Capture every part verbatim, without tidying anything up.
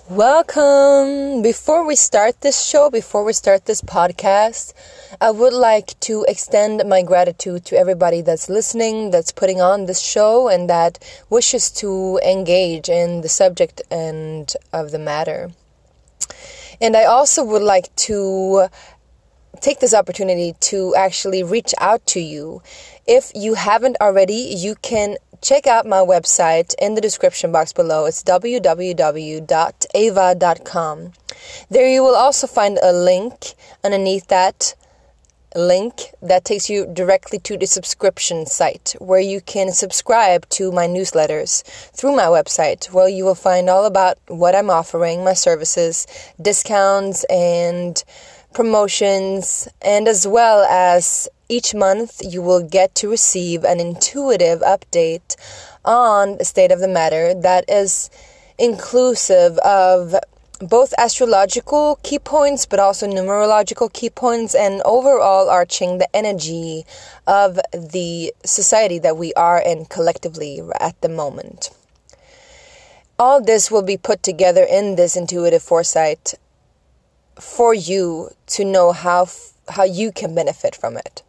Welcome! Before we start this show, before we start this podcast, I would like to extend my gratitude to everybody that's listening, that's putting on this show, and that wishes to engage in the subject and of the matter. And I also would like to take this opportunity to actually reach out to you. If you haven't already, you can check out my website in the description box below. It's w w w dot ava dot com. There you will also find a link underneath that link that takes you directly to the subscription site where you can subscribe to my newsletters through my website, where you will find all about what I'm offering, my services, discounts and promotions, and as well as each month you will get to receive an intuitive update on the state of the matter that is inclusive of both astrological key points but also numerological key points and overall arching the energy of the society that we are in collectively at the moment. All this will be put together in this intuitive foresight for you to know how how you can benefit from it.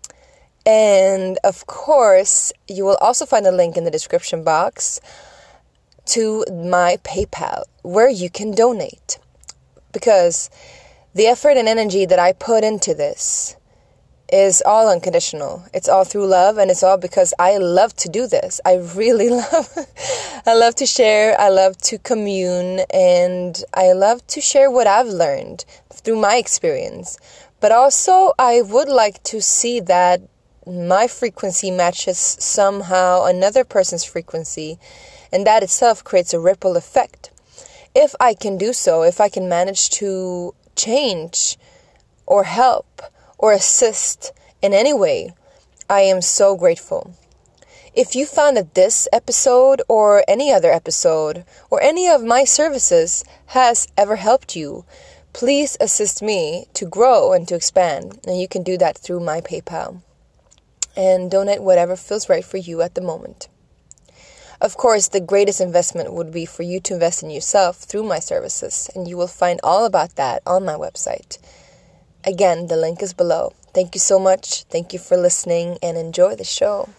And of course, you will also find a link in the description box to my PayPal where you can donate. Because the effort and energy that I put into this is all unconditional. It's all through love, and it's all because I love to do this. I really love I love to share, I love to commune, and I love to share what I've learned through my experience. But also, I would like to see that my frequency matches somehow another person's frequency, and that itself creates a ripple effect. If I can do so, if I can manage to change or help or assist in any way, I am so grateful. If you found that this episode or any other episode or any of my services has ever helped you, please assist me to grow and to expand. And you can do that through my PayPal. And donate whatever feels right for you at the moment. Of course, the greatest investment would be for you to invest in yourself through my services. And you will find all about that on my website. Again, the link is below. Thank you so much. Thank you for listening and enjoy the show.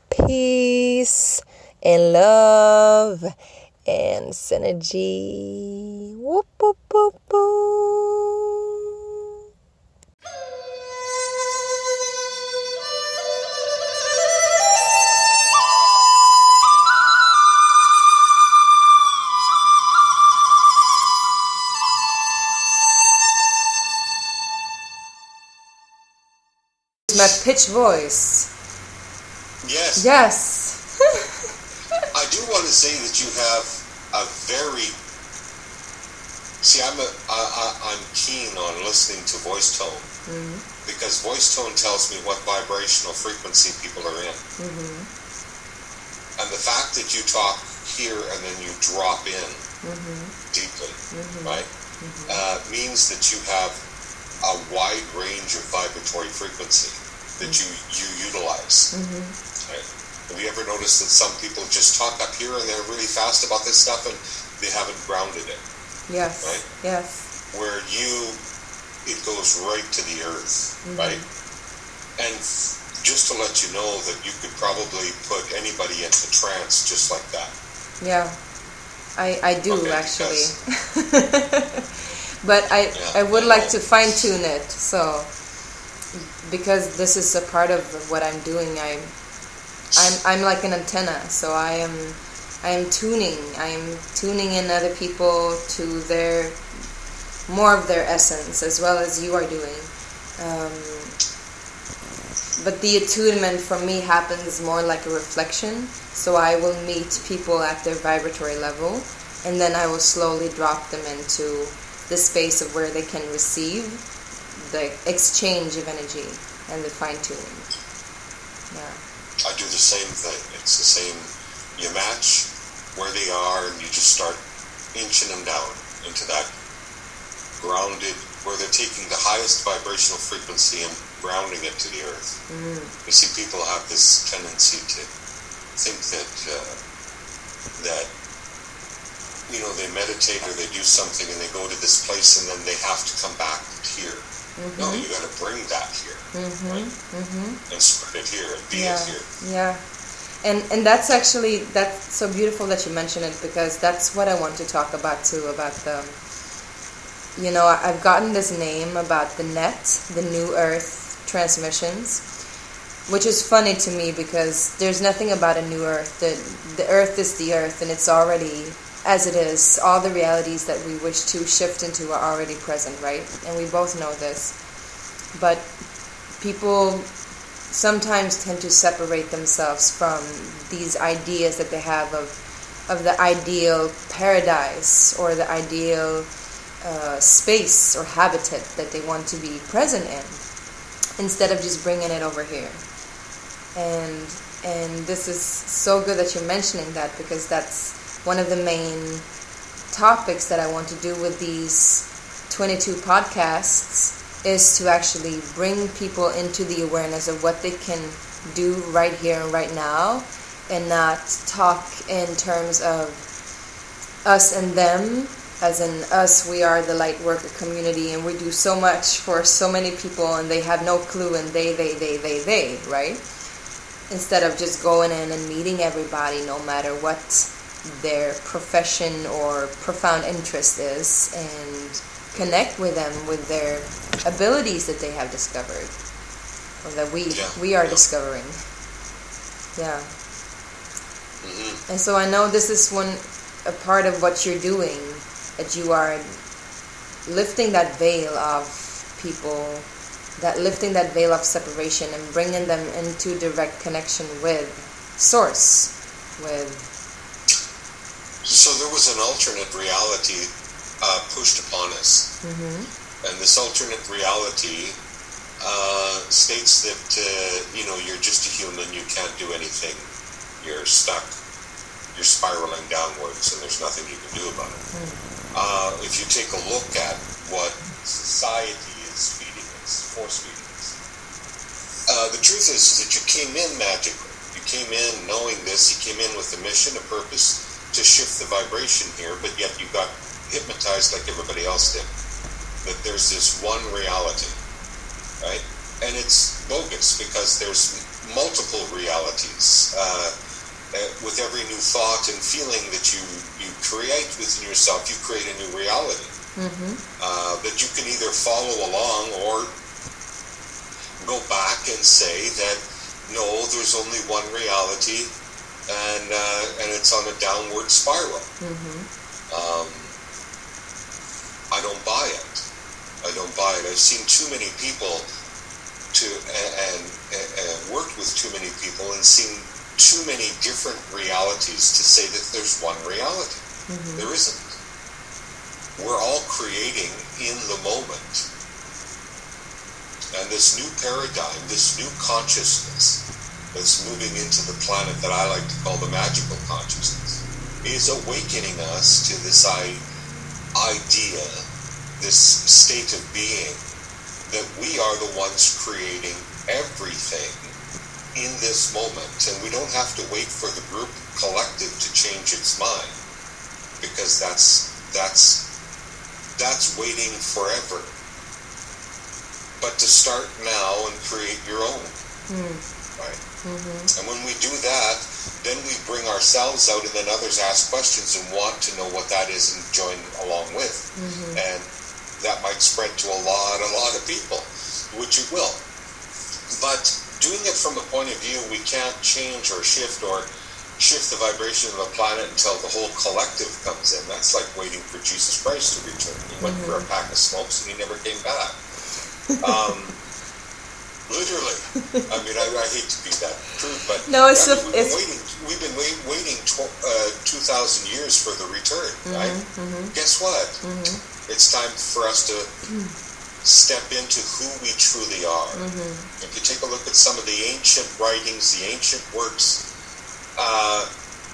Peace and love and synergy. Whoop, whoop, whoop, whoop. My pitch voice. Yes. Yes. I do want to say that you have a very. See, I'm a, I, I, I'm keen on listening to voice tone mm-hmm. because voice tone tells me what vibrational frequency people are in, mm-hmm. and the fact that you talk here and then you drop in mm-hmm. deeply, mm-hmm. right, mm-hmm. Uh, means that you have a wide range of vibratory frequency that you, you utilize. Mm-hmm. Right? Have you ever noticed that some people just talk up here and they're really fast about this stuff and they haven't grounded it? Yes. Right? Yes. Where you, it goes right to the earth, mm-hmm. right? And just to let you know that you could probably put anybody into trance just like that. Yeah. I, I do okay, actually. But I, yeah, I would I like to fine tune it, so because this is a part of what I'm doing. I'm I'm I'm like an antenna, so I am I am tuning. I am tuning in other people to their more of their essence, as well as you are doing. Um, but the attunement for me happens more like a reflection. So I will meet people at their vibratory level, and then I will slowly drop them into the space of where they can receive the exchange of energy and the fine-tuning. Yeah. I do the same thing. It's the same. You match where they are and you just start inching them down into that grounded, where they're taking the highest vibrational frequency and grounding it to the earth. Mm. You see, people have this tendency to think that uh, that you know, they meditate or they do something and they go to this place and then they have to come back here. Mm-hmm. No, you got to bring that here, mm-hmm. right? Mm-hmm. And spread it here and be yeah. it here. Yeah, and and that's actually that's so beautiful that you mention it, because that's what I want to talk about too. About the, you know, I've gotten this name about the net, the New Earth transmissions. Which is funny to me because there's nothing about a new earth. The, the earth is the earth and it's already as it is. All the realities that we wish to shift into are already present, right? And we both know this. But people sometimes tend to separate themselves from these ideas that they have of, of the ideal paradise or the ideal uh, space or habitat that they want to be present in, instead of just bringing it over here. And and this is so good that you're mentioning that, because that's one of the main topics that I want to do with these twenty-two podcasts, is to actually bring people into the awareness of what they can do right here and right now, and not talk in terms of us and them. As in us, we are the light worker community and we do so much for so many people and they have no clue, and they, they, they, they, they, right? Instead of just going in and meeting everybody, no matter what their profession or profound interest is, and connect with them with their abilities that they have discovered, or that we yeah. we are yeah. discovering. Yeah. Mm-hmm. And so I know this is one a part of what you're doing, that you are lifting that veil of people, that lifting that veil of separation and bringing them into direct connection with Source, with... So there was an alternate reality uh, pushed upon us. Mm-hmm. And this alternate reality uh, states that, uh, you know, you're just a human, you can't do anything, you're stuck, you're spiraling downwards, and there's nothing you can do about it. Mm-hmm. Uh, if you take a look at what society is feeding us, force feeding us, uh, the truth is, is that you came in magically. You came in knowing this. You came in with a mission, a purpose to shift the vibration here, but yet you got hypnotized like everybody else did. That there's this one reality, right? And it's bogus because there's multiple realities. Uh, Uh, with every new thought and feeling that you, you create within yourself, you create a new reality. Mm-hmm. Uh, that you can either follow along or go back and say that, no, there's only one reality, and uh, and it's on a downward spiral. Mm-hmm. Um, I don't buy it. I don't buy it. I've seen too many people to and, and, and worked with too many people and seen too many different realities to say that there's one reality. Mm-hmm. There isn't. We're all creating in the moment. And this new paradigm, this new consciousness that's moving into the planet that I like to call the magical consciousness is awakening us to this idea, this state of being, that we are the ones creating everything in this moment, and we don't have to wait for the group collective to change its mind, because that's that's that's waiting forever. But to start now and create your own, mm. right? Mm-hmm. And when we do that, then we bring ourselves out, and then others ask questions and want to know what that is and join along with, mm-hmm. and that might spread to a lot, a lot of people, which it will, but doing it from a point of view, we can't change or shift or shift the vibration of the planet until the whole collective comes in. That's like waiting for Jesus Christ to return. He went mm-hmm. for a pack of smokes and he never came back. Um, literally. I mean, I, I hate to be that crude, but no, it's I mean, a, we've, been it's... waiting, we've been wait, waiting tw- uh, two thousand years for the return, mm-hmm, right? Mm-hmm. Guess what? Mm-hmm. It's time for us to step into who we truly are. Mm-hmm. If you take a look at some of the ancient writings, the ancient works, uh,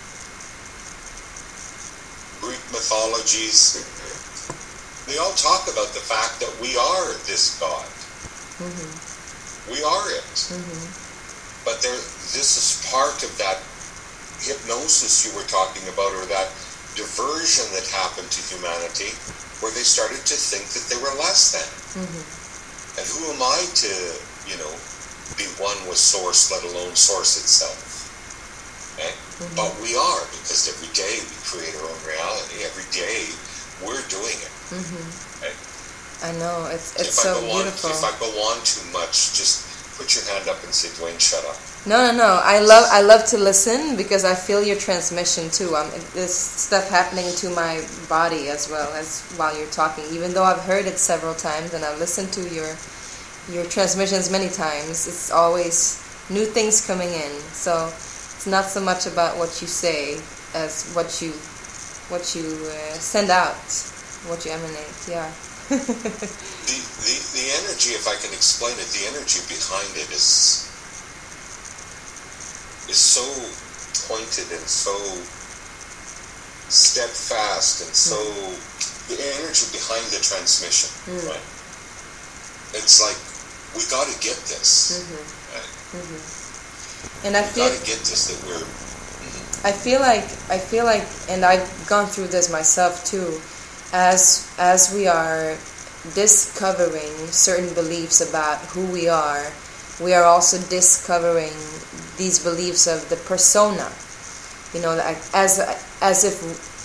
Greek mythologies, they all talk about the fact that we are this God. Mm-hmm. We are it. Mm-hmm. But there, this is part of that hypnosis you were talking about, or that diversion that happened to humanity where they started to think that they were less than. Mm-hmm. And who am I to, you know, be one with source, let alone source itself? Okay? Mm-hmm. But we are, because every day we create our own reality. Every day we're doing it. Mm-hmm. Okay? I know, it's it's if so I go beautiful. On, if I go on too much, just put your hand up and say, Dwayne, shut up. No, no, no. I love I love to listen because I feel your transmission too. Um, there's stuff happening to my body as well as while you're talking. Even though I've heard it several times and I've listened to your your transmissions many times, it's always new things coming in. So it's not so much about what you say as what you what you uh, send out, what you emanate. Yeah. the, the the energy, if I can explain it, the energy behind it is is so pointed and so steadfast and so mm. the energy behind the transmission, mm. right? It's like we got to get this, mm-hmm. right? Mm-hmm. And I we feel got to get this that we're. Mm-hmm. I feel like I feel like, and I've gone through this myself too. As as we are discovering certain beliefs about who we are, we are also discovering these beliefs of the persona. You know, as as if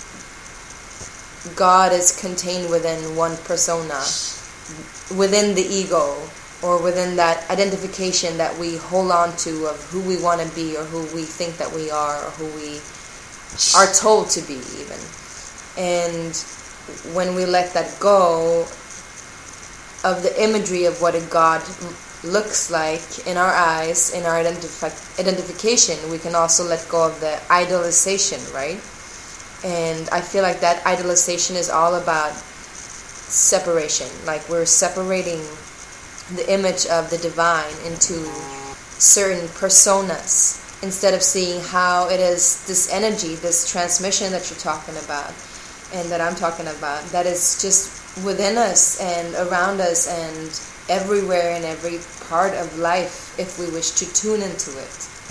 God is contained within one persona, within the ego, or within that identification that we hold on to of who we want to be, or who we think that we are, or who we are told to be even. And when we let that go of the imagery of what a God looks like in our eyes, in our identifi- identification, we can also let go of the idolization, right? And I feel like that idolization is all about separation. Like we're separating the image of the divine into certain personas instead of seeing how it is this energy, this transmission that you're talking about and that I'm talking about, that is just within us and around us and everywhere in every part of life if we wish to tune into it.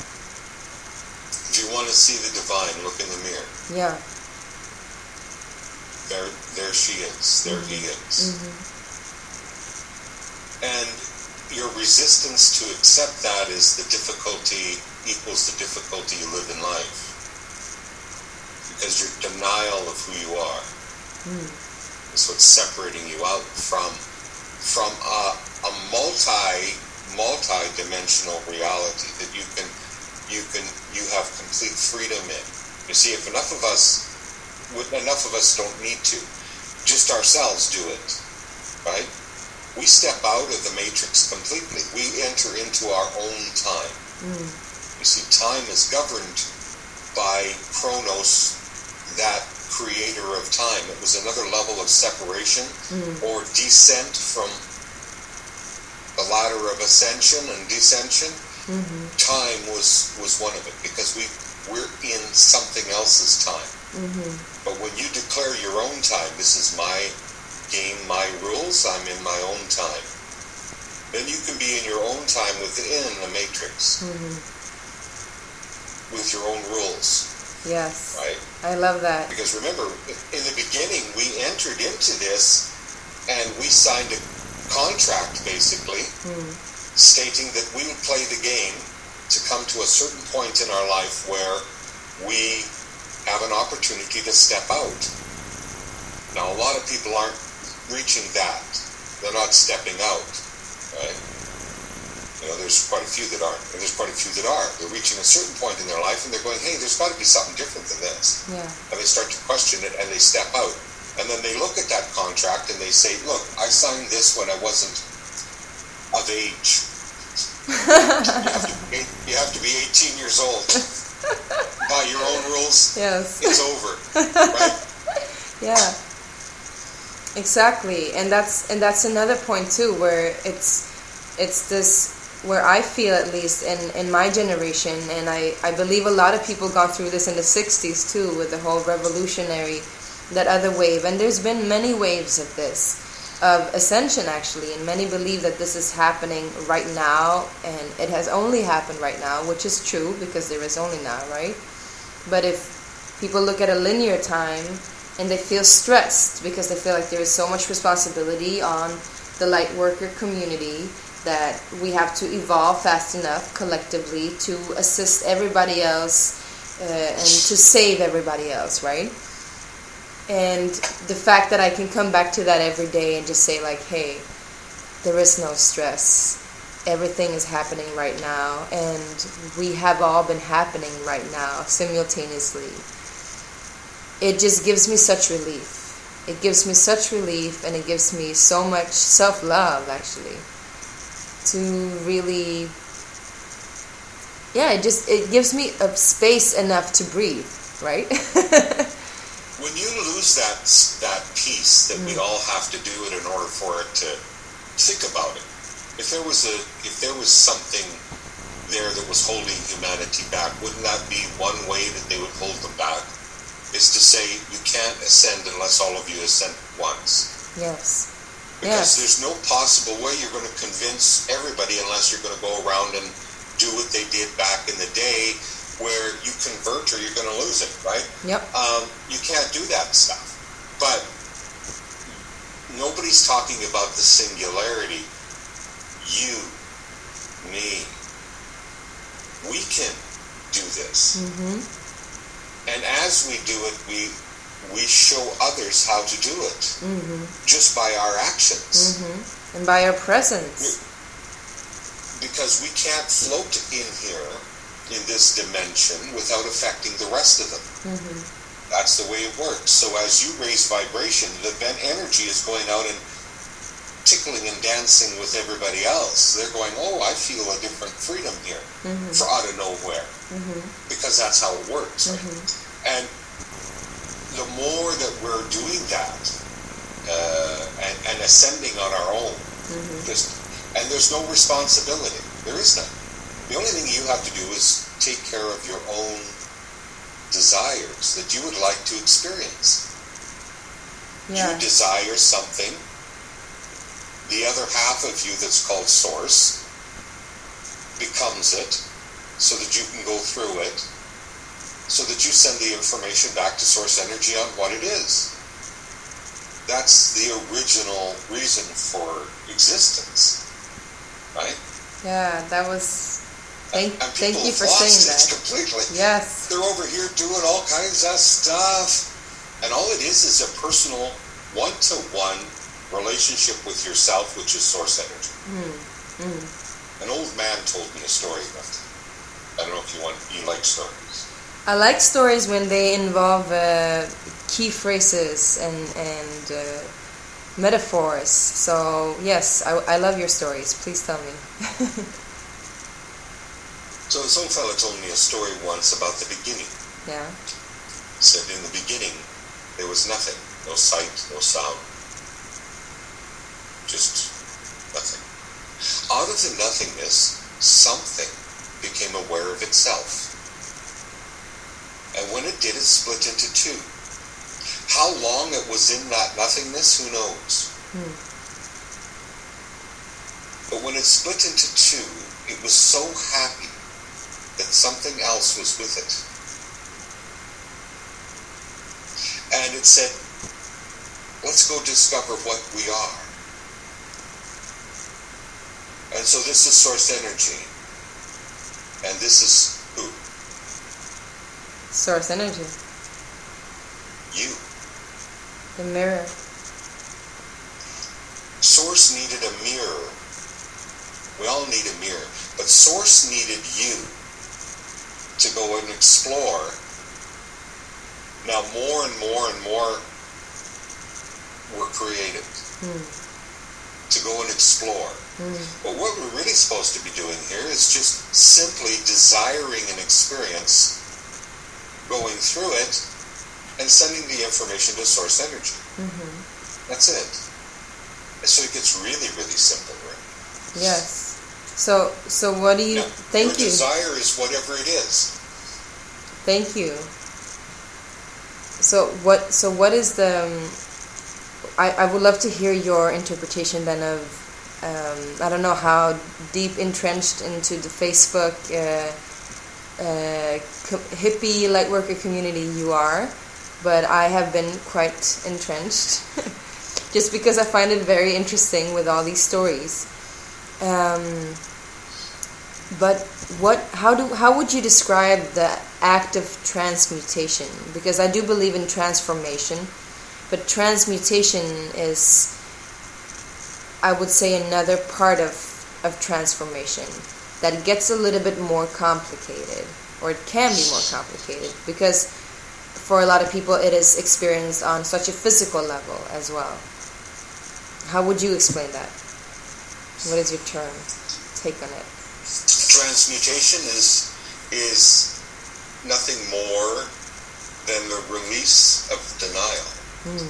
If you want to see the divine, look in the mirror. Yeah. There, there she is. There mm-hmm. he is. Mm-hmm. And your resistance to accept that is the difficulty equals the difficulty you live in life. Because your denial of who you are mm. is what's separating you out from from a, a multi multi-dimensional reality that you can you can you have complete freedom in. You see, if enough of us enough of us don't need to, just ourselves do it, right? We step out of the matrix completely. We enter into our own time. Mm. You see, time is governed by Chronos, that creator of time. It was another level of separation mm. or descent from the ladder of ascension and descension. Mm-hmm. Time was, was one of it, because we, we're in something else's time. Mm-hmm. But when you declare your own time, this is my game, my rules, I'm in my own time, then you can be in your own time within the matrix, mm-hmm. with your own rules. Yes. Right? I love that. Because remember, in the beginning, we entered into this and we signed a contract, basically, mm. stating that we would play the game to come to a certain point in our life where we have an opportunity to step out. Now, a lot of people aren't reaching that. They're not stepping out, right? You know, there's quite a few that aren't, and there's quite a few that are. They're reaching a certain point in their life, and they're going, hey, there's got to be something different than this. Yeah. And they start to question it, and they step out. And then they look at that contract, and they say, look, I signed this when I wasn't of age. you, have to be, you have to be eighteen years old. By your own rules, yes. It's over, right? Yeah. Exactly. And that's and that's another point, too, where it's it's this... where I feel, at least in, in my generation, and I, I believe a lot of people got through this in the sixties too, with the whole revolutionary, that other wave, and there's been many waves of this, of ascension actually, and many believe that this is happening right now, and it has only happened right now, which is true, because there is only now, right? But if people look at a linear time and they feel stressed because they feel like there is so much responsibility on the light worker community that we have to evolve fast enough collectively to assist everybody else uh, and to save everybody else, right? And the fact that I can come back to that every day and just say like, hey, there is no stress. Everything is happening right now, and we have all been happening right now simultaneously. It just gives me such relief. It gives me such relief, and it gives me so much self-love, actually, to really, yeah, it just, it gives me a space enough to breathe, right? When you lose that that piece that mm. we all have to do it in order for it to think about it. If there was a if there was something there that was holding humanity back, wouldn't that be one way that they would hold them back? Is to say you can't ascend unless all of you ascend once. Yes. Because yes. there's no possible way you're going to convince everybody unless you're going to go around and do what they did back in the day, where you convert or you're going to lose it, right? Yep. Um, you can't do that stuff. But nobody's talking about the singularity. You, me, we can do this. Mm-hmm. And as we do it, we we show others how to do it, mm-hmm. just by our actions. Mm-hmm. And by our presence. Because we can't float in here, in this dimension, without affecting the rest of them. Mm-hmm. That's the way it works. So as you raise vibration, the energy is going out and tickling and dancing with everybody else. They're going, oh, I feel a different freedom here, mm-hmm. for out of nowhere. Mm-hmm. Because that's how it works. Right? Mm-hmm. And the more that we're doing that, uh, and, and ascending on our own, mm-hmm. just, and there's no responsibility. There is none. The only thing you have to do is take care of your own desires that you would like to experience. Yeah. You desire something. The other half of you that's called Source becomes it so that you can go through it, so that you send the information back to Source Energy on what it is. That's the original reason for existence, right? Yeah, that was... Thank, and, and thank you for saying that. Completely. Yes. They're over here doing all kinds of stuff. And all it is is a personal one-to-one relationship with yourself, which is Source Energy. Mm. Mm. An old man told me a story about that. I don't know if you want, you like stories. I like stories when they involve uh, key phrases and, and uh, metaphors. So, yes, I, I love your stories. Please tell me. So this old fella told me a story once about the beginning. Yeah. He said in the beginning there was nothing, no sight, no sound, just nothing. Out of the nothingness, something became aware of itself. And when it did, it split into two. How long it was in that nothingness, who knows? Hmm. But when it split into two, it was so happy that something else was with it. And it said, let's go discover what we are. And so this is Source Energy. And this is who? Source Energy. You. The mirror. Source needed a mirror. We all need a mirror. But Source needed you to go and explore. Now more and more and more were created mm. to go and explore. Mm. But what we're really supposed to be doing here is just simply desiring an experience, going through it, and sending the information to Source Energy. Mm-hmm. That's it. And so it gets really, really simple, right? Yes. So, so what do you... Now, thank your you. desire is whatever it is. Thank you. So what? So what is the? Um, I I would love to hear your interpretation then of. Um, I don't know how deep entrenched into the Facebook uh, uh, co- hippie lightworker community you are, but I have been quite entrenched just because I find it very interesting with all these stories. Um, but what? How do? How would you describe the act of transmutation? Because I do believe in transformation, but transmutation is, I would say, another part of of transformation that gets a little bit more complicated, or it can be more complicated, because for a lot of people it is experienced on such a physical level as well. How would you explain that? What is your term, take on it? Transmutation is is nothing more than the release of denial. Mm.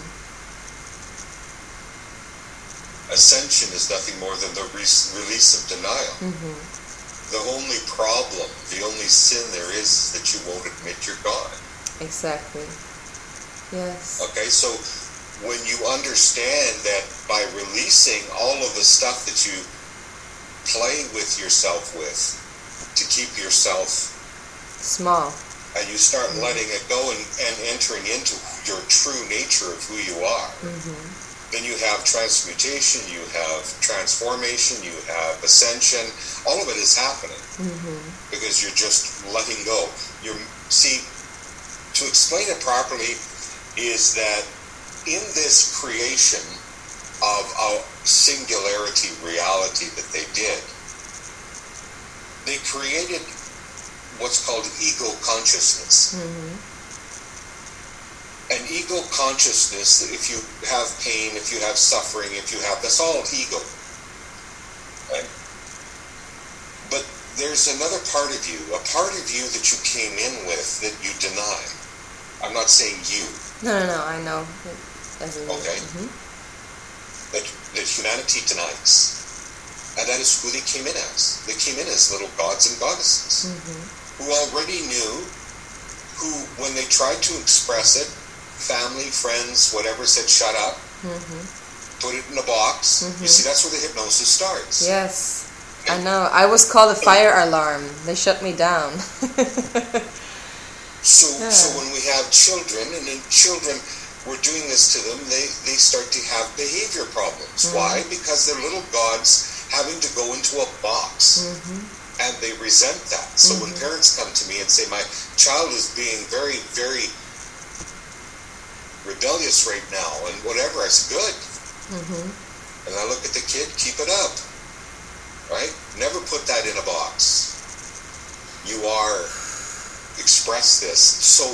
Ascension is nothing more than the re- release of denial. Mm-hmm. The only problem, the only sin there is, is that you won't admit you're God. Exactly. Yes. Okay, so when you understand that by releasing all of the stuff that you play with yourself with to keep yourself small, and you start mm-hmm. letting it go and, and entering into your true nature of who you are, mm-hmm. then you have transmutation, you have transformation, you have ascension. All of it is happening mm-hmm. because you're just letting go. You're, see, to explain it properly is that in this creation of a singularity reality that they did, they created what's called ego consciousness. Mm-hmm. And ego consciousness, if you have pain, if you have suffering, if you have, that's all ego. Right? But there's another part of you, a part of you that you came in with that you deny. I'm not saying you. No, no, no, I know. Okay? Mm-hmm. That, that humanity denies. And that is who they came in as. They came in as little gods and goddesses mm-hmm. who already knew, who, when they tried to express it, family, friends, whatever, said shut up, mm-hmm. put it in a box. Mm-hmm. You see, that's where the hypnosis starts. Yes, I know. I was called a fire alarm. They shut me down. So, yeah. so when we have children, and then children, we're doing this to them, they, they start to have behavior problems. Mm-hmm. Why? Because they're little gods having to go into a box. Mm-hmm. And they resent that. So mm-hmm. when parents come to me and say, my child is being very, very rebellious right now, and whatever, I say, good. Mm-hmm. And I look at the kid, keep it up. Right? Never put that in a box. You are, express this. So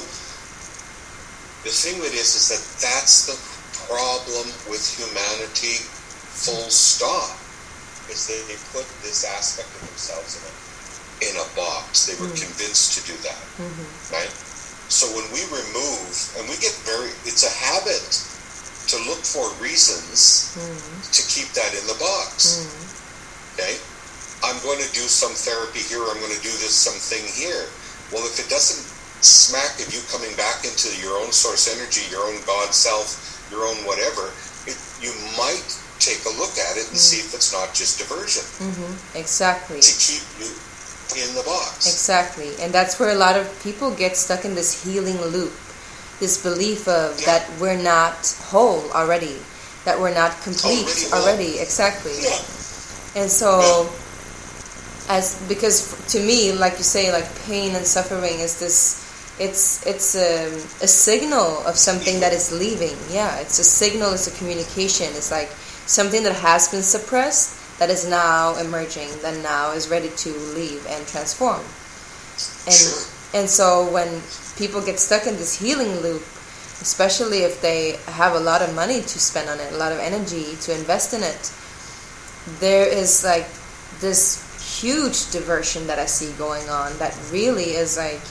the thing of it is, is that that's the problem with humanity, full stop, is that they put this aspect of themselves in a, in a box. They were mm-hmm. convinced to do that. Mm-hmm. Right? So when we remove, and we get very, it's a habit to look for reasons mm-hmm. to keep that in the box. Mm-hmm. Okay? I'm going to do some therapy here, I'm going to do this something here. Well, if it doesn't smack of you coming back into your own source energy, your own God self, your own whatever, it, you might take a look at it and mm-hmm. see if it's not just diversion. Mm-hmm. Exactly. To keep you in the box. Exactly. And that's where a lot of people get stuck in this healing loop, this belief of yeah. that we're not whole already, that we're not complete already. already. Exactly. Yeah. And so, yeah. as because to me, like you say, like pain and suffering is this, it's it's a, a signal of something that is leaving. Yeah, it's a signal, it's a communication. It's like something that has been suppressed that is now emerging, that now is ready to leave and transform. And sure. and so when people get stuck in this healing loop, especially if they have a lot of money to spend on it, a lot of energy to invest in it, there is like this huge diversion that I see going on that really is like,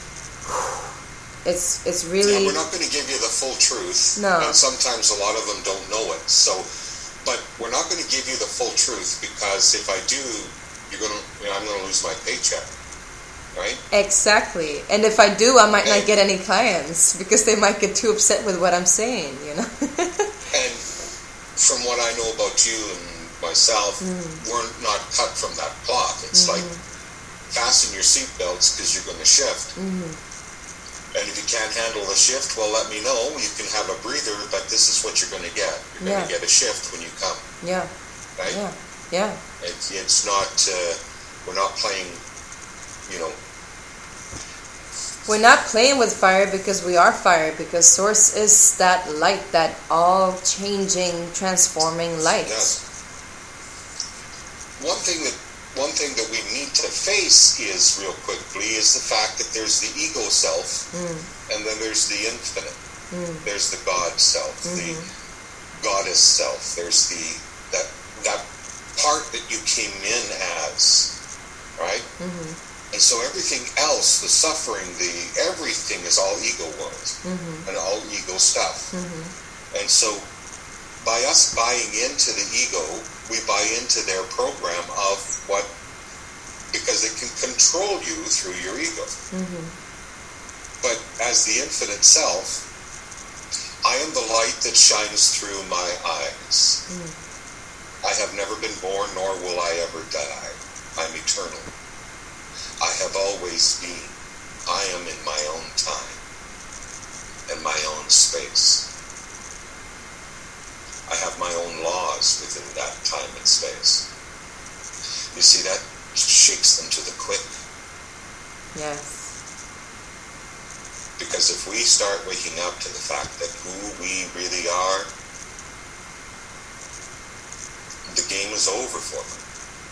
it's it's really... Yeah, we're not going to give you the full truth. No. And sometimes a lot of them don't know it. So, but we're not going to give you the full truth, because if I do, you're going to, you know, I'm going to lose my paycheck. Right? Exactly. And if I do, I might and, not get any clients because they might get too upset with what I'm saying, you know? And from what I know about you and myself, mm. we're not cut from that cloth. It's mm-hmm. like fasten your seatbelts because you're going to shift. Mm-hmm. And if you can't handle the shift, well, let me know. You can have a breather, but this is what you're going to get. You're going to Yeah. get a shift when you come. Yeah. Right? Yeah. Yeah. It's, it's not, uh, we're not playing, you know. We're not playing with fire because we are fire, because Source is that light, that all-changing, transforming light. Yes. One thing that one thing that we need to face is, real quickly, is the fact that there's the ego self, Mm. and then there's the infinite. Mm. There's the God self, Mm-hmm. the goddess self. There's the that that part that you came in as, right? Mm-hmm. And so everything else, the suffering, the everything is all ego world Mm-hmm. and all ego stuff. Mm-hmm. And so by us buying into the ego, we buy into their program of what, because it can control you through your ego. Mm-hmm. But as the infinite self, I am the light that shines through my eyes. Mm. I have never been born, nor will I ever die. I'm eternal. I have always been. I am in my own time and my own space. I have my own laws within that time and space. You see, that shakes them to the quick. Yes. Because if we start waking up to the fact that who we really are, the game is over for them.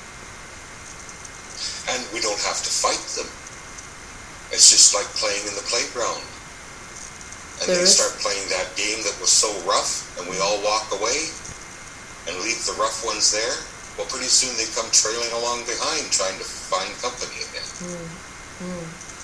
And we don't have to fight them. It's just like playing in the playground. And There they is- start playing that game that was so rough, and we all walk away and leave the rough ones there. Well, pretty soon they come trailing along behind, trying to find company again. Mm. Mm.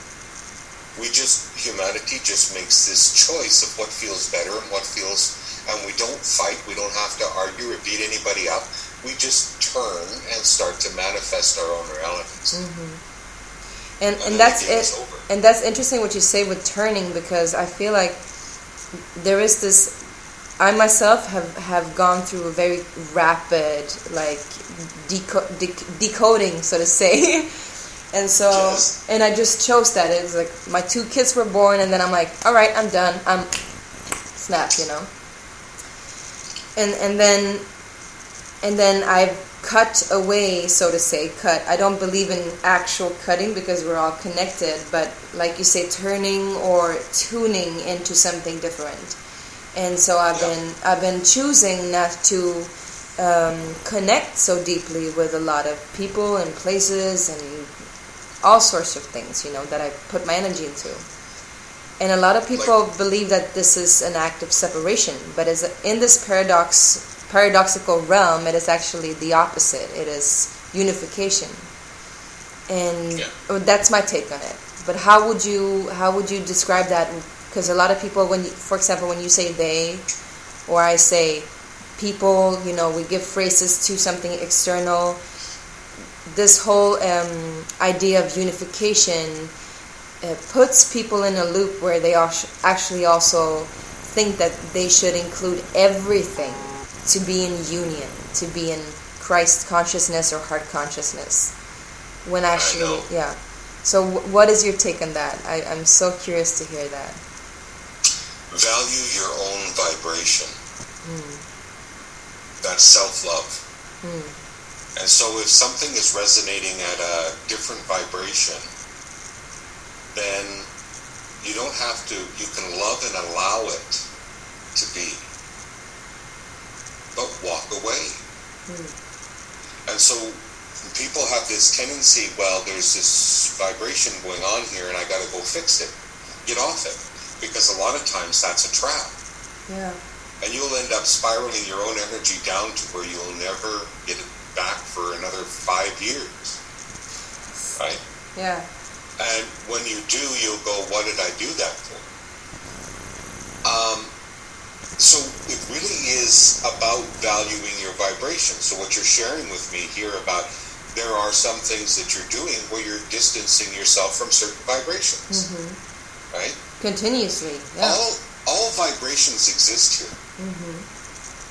We just, humanity just makes this choice of what feels better and what feels, and we don't fight, we don't have to argue or beat anybody up. We just turn and start to manifest our own realities. Mm-hmm. And And and then that's the game it. is over. And that's interesting what you say with turning, because I feel like there is this. I myself have, have gone through a very rapid, like, deco- dec- decoding, so to say. And so, Yes. and I just chose that. It's like my two kids were born, and then I'm like, all right, I'm done. I'm snap, you know. And and then, and then I've cut away, so to say, cut. I don't believe in actual cutting because we're all connected, but like you say, turning or tuning into something different. And so I've Yeah. been I've been choosing not to um, connect so deeply with a lot of people and places and all sorts of things, you know, that I put my energy into. And a lot of people Like- believe that this is an act of separation, but as in this paradox, paradoxical realm, it is actually the opposite. It is unification, and Yeah. oh, that's my take on it. But how would you how would you describe that? Because a lot of people, when you, for example, when you say they, or I say people, you know, we give phrases to something external. This whole um, idea of unification uh, puts people in a loop where they are actually also think that they should include everything to be in union, to be in Christ consciousness or heart consciousness. When actually, know. yeah. So w- what is your take on that? I, I'm so curious to hear that. Value your own vibration. Mm. That's self-love. Mm. And so if something is resonating at a different vibration, then you don't have to, you can love and allow it to be. But walk away. Mm. And so people have this tendency, well, there's this vibration going on here and I got to go fix it. Get off it. Because a lot of times that's a trap. Yeah. And you'll end up spiraling your own energy down to where you'll never get it back for another five years. Right? Yeah. And when you do, you'll go, what did I do that for? Um, so it really is about valuing your vibration. So what you're sharing with me here about there are some things that you're doing where you're distancing yourself from certain vibrations. Mm-hmm. Right? Continuously. Yeah. All all vibrations exist here. Mm-hmm.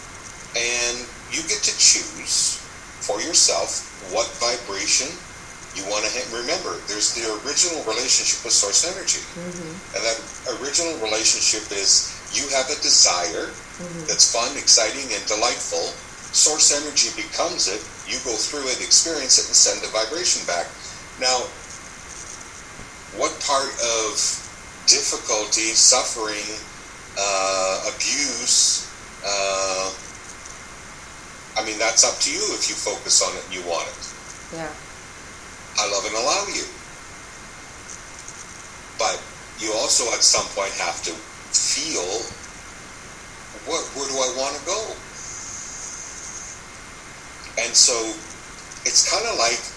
And you get to choose for yourself what vibration You want to ha- remember, there's the original relationship with source energy. Mm-hmm. And that original relationship is you have a desire mm-hmm. that's fun, exciting, and delightful. Source energy becomes it. You go through it, experience it, and send a vibration back. Now, what part of difficulty, suffering, uh, abuse, uh, I mean, that's up to you if you focus on it and you want it. Yeah. I love and allow you. But you also at some point have to feel, what, where do I want to go? And so it's kind of like,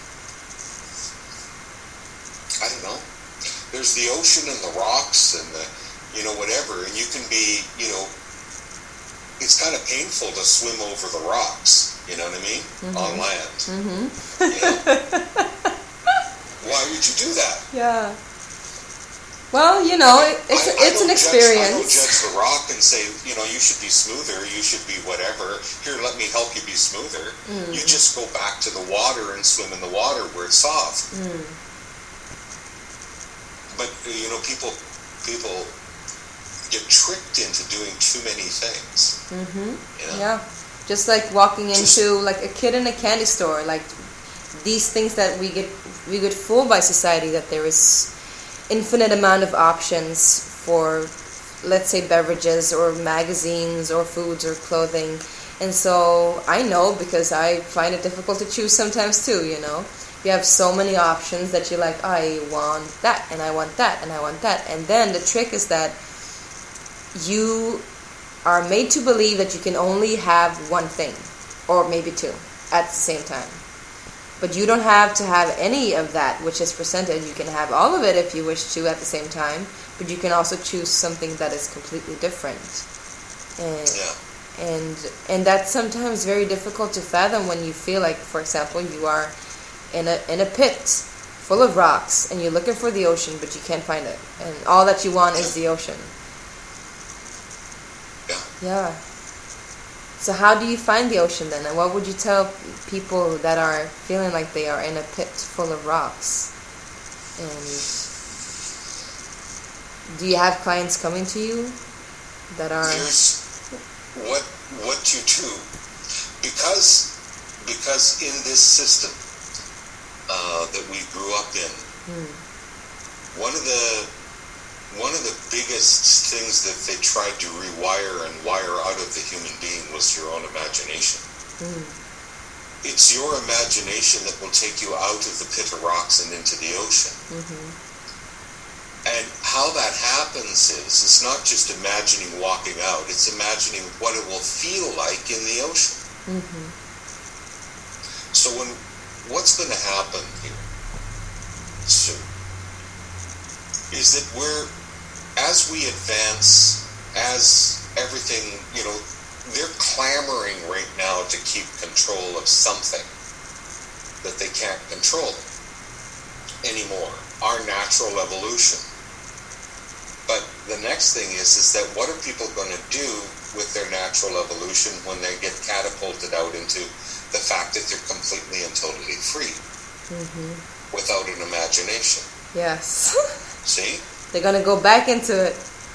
I don't know, there's the ocean and the rocks and the, you know, whatever, and you can be, you know, it's kind of painful to swim over the rocks, you know what I mean, mm-hmm. on land. Mm-hmm. You know? Why would you do that? Yeah. Well, you know, it, it's I, I it's an experience. Judge, I don't judge the rock and say, you know, you should be smoother, you should be whatever. Here, let me help you be smoother. Mm. You just go back to the water and swim in the water where it's soft. Mm. But, you know, people people get tricked into doing too many things. Mm-hmm. You know? Yeah. Just like walking into, just, like, a kid in a candy store, like, these things that we get we get fooled by society that there is infinite amount of options for, let's say, beverages or magazines or foods or clothing. And so I know, because I find it difficult to choose sometimes too, you know. You have so many options that you're like, I want that and I want that and I want that. And then the trick is that you are made to believe that you can only have one thing or maybe two at the same time. But you don't have to have any of that which is presented. You can have all of it if you wish to at the same time, but you can also choose something that is completely different. And yeah. and and that's sometimes very difficult to fathom when you feel like, for example, you are in a in a pit full of rocks and you're looking for the ocean, but you can't find it, and all that you want is the ocean. Yeah. Yeah. So how do you find the ocean then? And what would you tell people that are feeling like they are in a pit full of rocks? And do you have clients coming to you that are... Here's what what you do. Because, because in this system uh, that we grew up in, hmm. one of the... One of the biggest things that they tried to rewire and wire out of the human being was your own imagination. Mm. It's your imagination that will take you out of the pit of rocks and into the ocean. Mm-hmm. And how that happens is, it's not just imagining walking out, it's imagining what it will feel like in the ocean. Mm-hmm. So when, what's going to happen here soon is that we're, as we advance, as everything, you know, they're clamoring right now to keep control of something that they can't control anymore, our natural evolution. But the next thing is, is that what are people going to do with their natural evolution when they get catapulted out into the fact that they're completely and totally free, mm-hmm. without an imagination? Yes. See? They're going to go back into it.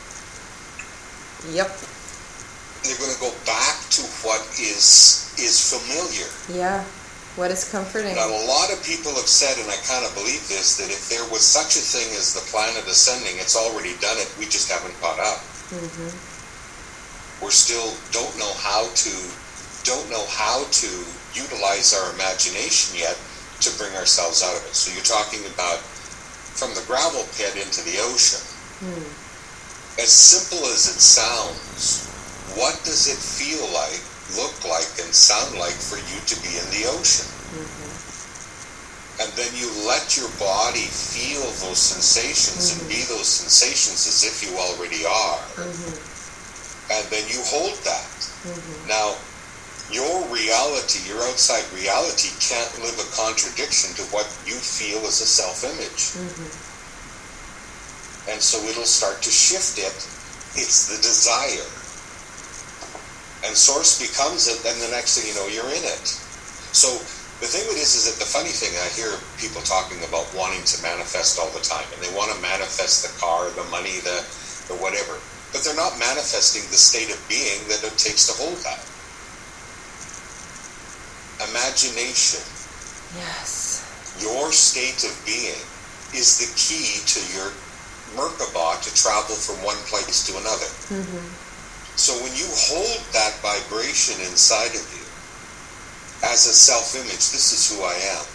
Yep. They're going to go back to what is is familiar. Yeah. What is comforting. Now, a lot of people have said, and I kind of believe this, that if there was such a thing as the planet ascending, it's already done it. We just haven't caught up. Mm-hmm. We're still don't know how to don't know how to utilize our imagination yet to bring ourselves out of it. So you're talking about from the gravel pit into the ocean. Hmm. As simple as it sounds, what does it feel like, look like, and sound like for you to be in the ocean? Mm-hmm. And then you let your body feel those sensations, mm-hmm. and be those sensations as if you already are. Mm-hmm. And then you hold that. Mm-hmm. Now, your reality, your outside reality, can't live a contradiction to what you feel as a self-image. Mm-hmm. And so it'll start to shift it. It's the desire. And source becomes it, and the next thing you know, you're in it. So The thing with it is, is that the funny thing, I hear people talking about wanting to manifest all the time, and they want to manifest the car, the money, the, the whatever, but they're not manifesting the state of being that it takes to hold that. Imagination. Yes. Your state of being is the key to your Merkaba to travel from one place to another. Mm-hmm. So when you hold that vibration inside of you, as a self-image, this is who I am.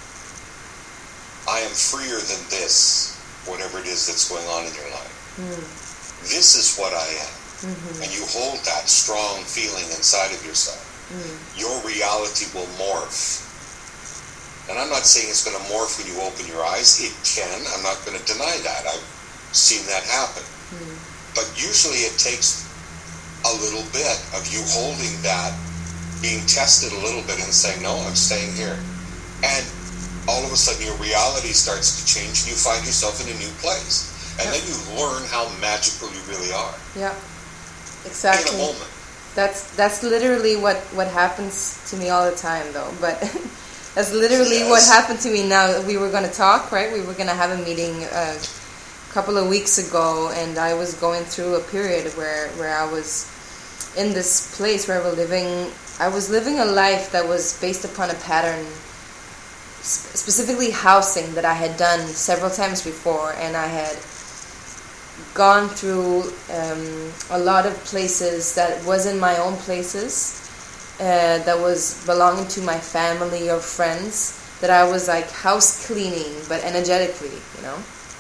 I am freer than this, whatever it is that's going on in your life. Mm. This is what I am. Mm-hmm. And you hold that strong feeling inside of yourself. Mm. Your reality will morph. And I'm not saying it's going to morph when you open your eyes. It can. I'm not going to deny that. I've seen that happen. Mm. But usually it takes a little bit of you holding that, being tested a little bit and saying, no, I'm staying here. And all of a sudden your reality starts to change and you find yourself in a new place. And Yep. then you learn how magical you really are. Yeah, exactly. In a moment. That's that's literally what, what happens to me all the time, though. But that's literally Yes. what happened to me now. We were going to talk, right? We were going to have a meeting a couple of weeks ago, and I was going through a period where, where I was in this place where I was living. I was living a life that was based upon a pattern, sp- specifically housing, that I had done several times before, and I had gone through um, a lot of places that wasn't my own places, uh, that was belonging to my family or friends, that I was like house cleaning, but energetically, you know.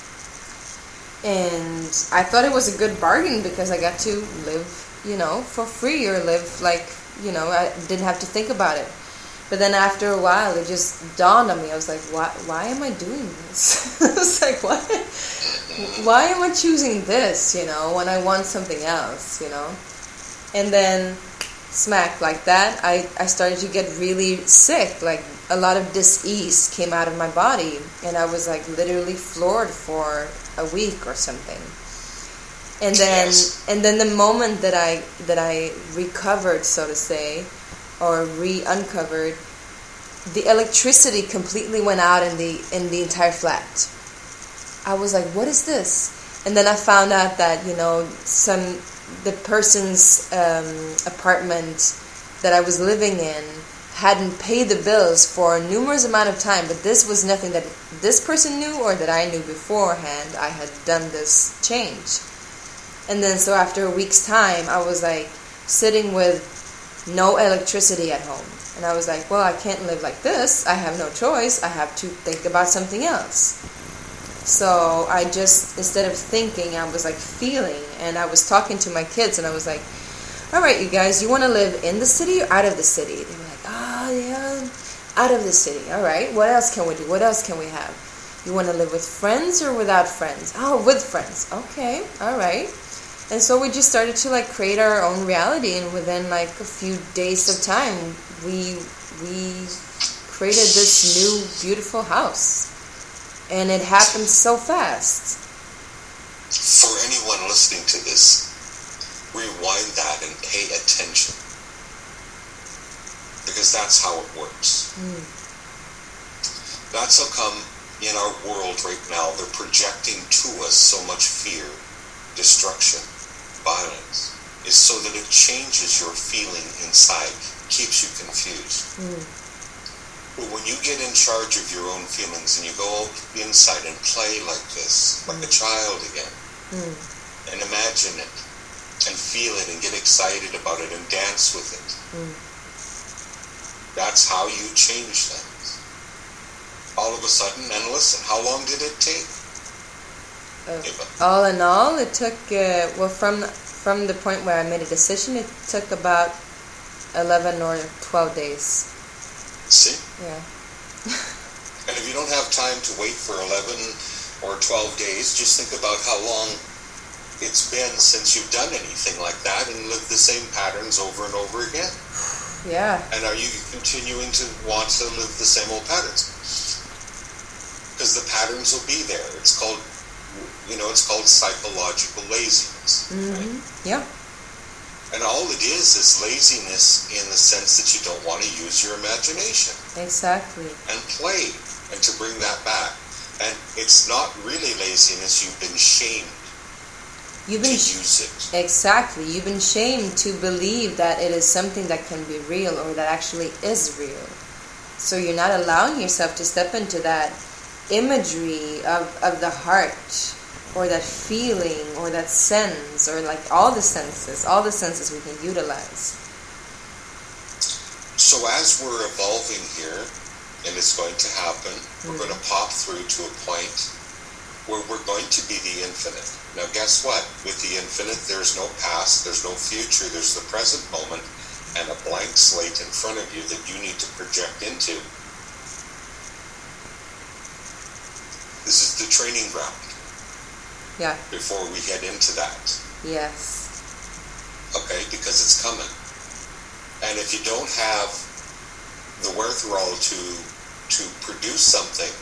And I thought it was a good bargain because I got to live, you know, for free, or live like, you know, I didn't have to think about it. But then after a while, it just dawned on me. I was like, why, why am I doing this? I was like, what? Why am I choosing this, you know, when I want something else, you know? And then, smack, like that, I, I started to get really sick. Like, a lot of dis-ease came out of my body. And I was, like, literally floored for a week or something. And then, Yes. and then the moment that I that I recovered, so to say, or re-uncovered, the electricity completely went out in the in the entire flat. I was like, what is this? And then I found out that, you know, some the person's um, apartment that I was living in hadn't paid the bills for a numerous amount of time, but this was nothing that this person knew or that I knew beforehand. I had done this change. And then so after a week's time, I was like sitting with no electricity at home. And I was like, well, I can't live like this. I have no choice. I have to think about something else. So I just, instead of thinking, I was like feeling. And I was talking to my kids and I was like, all right, you guys, you want to live in the city or out of the city? They were like, oh, yeah, out of the city. All right, what else can we do? What else can we have? You want to live with friends or without friends? Oh, with friends. Okay, all right. And so we just started to like create our own reality, and within like a few days of time, we we created this new beautiful house, and it happened so fast. For anyone listening to this, rewind that and pay attention, because that's how it works. Mm. That's how come in our world right now they're projecting to us so much fear, destruction, violence, is so that it changes your feeling inside, keeps you confused. Mm. But when you get in charge of your own feelings and you go inside and play like this, like Mm. a child again, Mm. and imagine it, and feel it, and get excited about it, and dance with it, Mm. that's how you change things. All of a sudden, and listen, how long did it take? Uh, Eva? all in all, it took uh, well from from the point where I made a decision, it took about eleven or twelve days. See? Yeah. And if you don't have time to wait for eleven or twelve days, just think about how long it's been since you've done anything like that and lived the same patterns over and over again. Yeah. And are you continuing to want to live the same old patterns? Because the patterns will be there. It's called, you know, it's called psychological laziness. Mm-hmm. Right? Yeah. And all it is is laziness in the sense that you don't want to use your imagination. Exactly. And play, and to bring that back. And it's not really laziness, you've been shamed You've been to use it. Exactly. You've been shamed to believe that it is something that can be real or that actually is real. So you're not allowing yourself to step into that imagery of, of the heart, or that feeling, or that sense, or like all the senses, all the senses we can utilize. So as we're evolving here, and it's going to happen, mm-hmm. we're going to pop through to a point where we're going to be the infinite. Now guess what? With the infinite, there's no past, there's no future, there's the present moment, and a blank slate in front of you that you need to project into. This is the training ground. Yeah. Before we head into that. Yes. Okay, because it's coming. And if you don't have the wherewithal to to produce something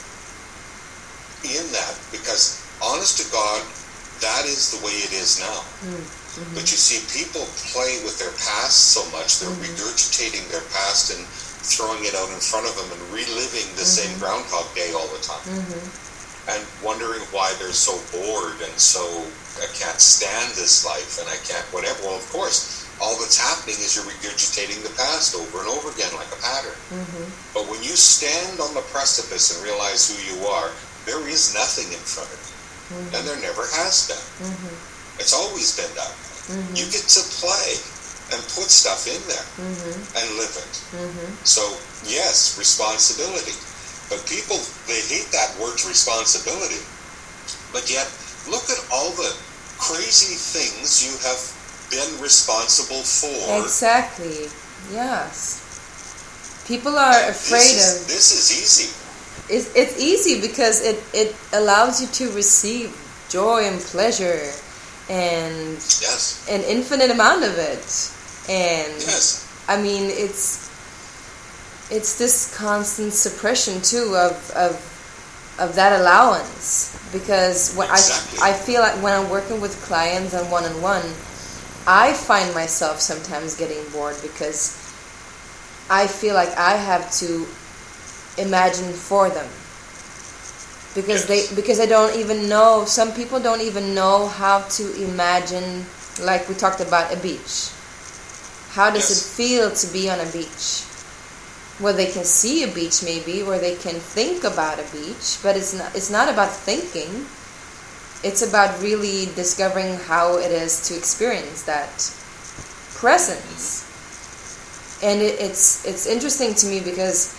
in that, because honest to God, that is the way it is now. Mm-hmm. But you see, people play with their past so much, they're mm-hmm. regurgitating their past and throwing it out in front of them and reliving the mm-hmm. same Groundhog Day all the time. Mm-hmm. And wondering why they're so bored and so, I can't stand this life and I can't whatever. Well, of course, all that's happening is you're regurgitating the past over and over again like a pattern. Mm-hmm. But when you stand on the precipice and realize who you are, there is nothing in front of you. Mm-hmm. And there never has been. Mm-hmm. It's always been that way. Mm-hmm. You get to play and put stuff in there mm-hmm. and live it. Mm-hmm. So, yes, responsibility. But people, they hate that word responsibility. But yet, look at all the crazy things you have been responsible for. Exactly. Yes. People are and afraid this is, of... This is easy. It's, it's easy because it, it allows you to receive joy and pleasure and yes. an infinite amount of it. And, yes. I mean, it's... It's this constant suppression too of of of that allowance, because when exactly. I I feel like when I'm working with clients and one on one, I find myself sometimes getting bored because I feel like I have to imagine for them, because yes. they because I don't even know. Some people don't even know how to imagine, like we talked about a beach. How does yes. it feel to be on a beach? Where they can see a beach maybe, or they can think about a beach, but it's not it's not about thinking. It's about really discovering how it is to experience that presence. And it, it's it's interesting to me because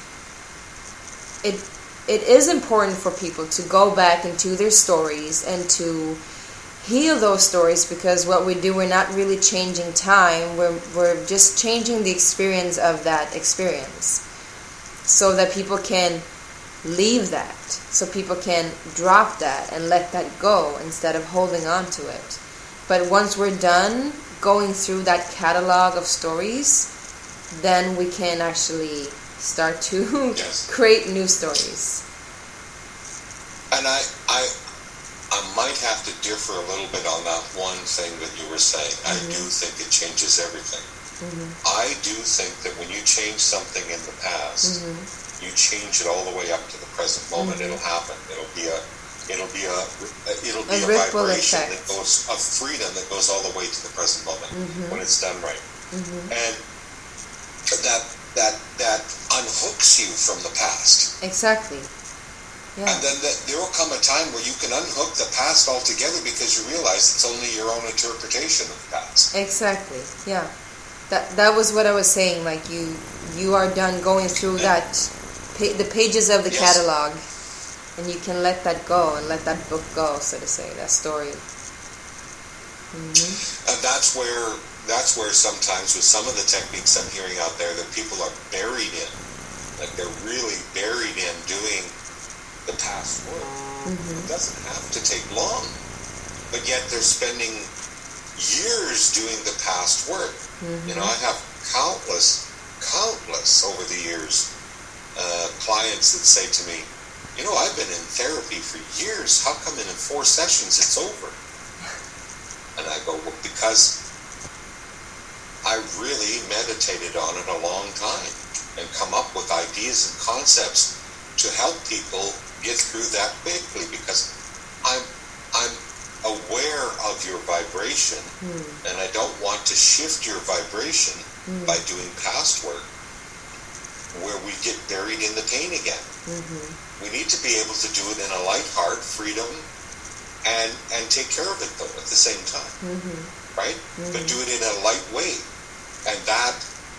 it it is important for people to go back into their stories and to heal those stories, because what we do, we're not really changing time, we're we're just changing the experience of that experience, so that people can leave that, so people can drop that and let that go instead of holding on to it. But once we're done going through that catalog of stories, then we can actually start to yes. create new stories. And I, I I might have to differ a little bit on that one thing that you were saying. Mm-hmm. I do think it changes everything. Mm-hmm. I do think that when you change something in the past, mm-hmm. you change it all the way up to the present moment. Mm-hmm. It'll happen. It'll be a, it'll be a, it'll be a, a vibration effect. that goes of freedom that goes all the way to the present moment mm-hmm. when it's done right. Mm-hmm. And that that that unhooks you from the past. Exactly. Yeah. And then the, there will come a time where you can unhook the past altogether because you realize it's only your own interpretation of the past. Exactly. Yeah. That that was what I was saying. Like you, you are done going through yeah. that, pa- the pages of the yes. catalog, and you can let that go and let that book go, so to say, that story. Mm-hmm. And that's where that's where sometimes with some of the techniques I'm hearing out there that people are buried in, like they're really buried in doing the past work. Mm-hmm. It doesn't have to take long, but yet they're spending years doing the past work. Mm-hmm. You know, I have countless, countless over the years uh, clients that say to me, you know, I've been in therapy for years. How come in four sessions it's over? And I go, well, because I really meditated on it a long time and come up with ideas and concepts to help people get through that quickly, because I'm I'm aware of your vibration, mm. and I don't want to shift your vibration mm. by doing past work where we get buried in the pain again. Mm-hmm. We need to be able to do it in a light heart, freedom, and and take care of it though at the same time, mm-hmm. right? Mm-hmm. But do it in a light way, and that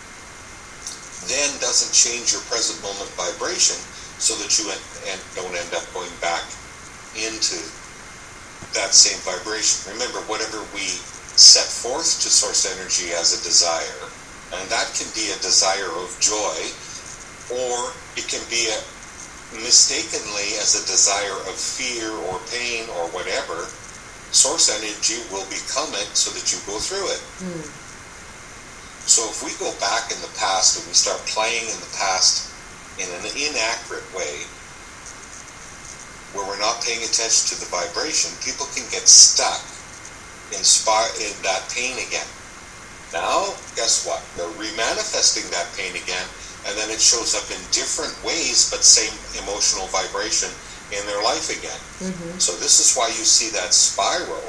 then doesn't change your present moment vibration, so that you and don't end up going back into that same vibration. Remember, whatever we set forth to source energy as a desire, and that can be a desire of joy, or it can be a mistakenly as a desire of fear or pain or whatever. Source energy will become it so that you go through it. Mm. So if we go back in the past and we start playing in the past in an inaccurate way, where we're not paying attention to the vibration, people can get stuck in, spir- in that pain again. Now, guess what? They're remanifesting that pain again, and then it shows up in different ways, but same emotional vibration in their life again. Mm-hmm. So this is why you see that spiral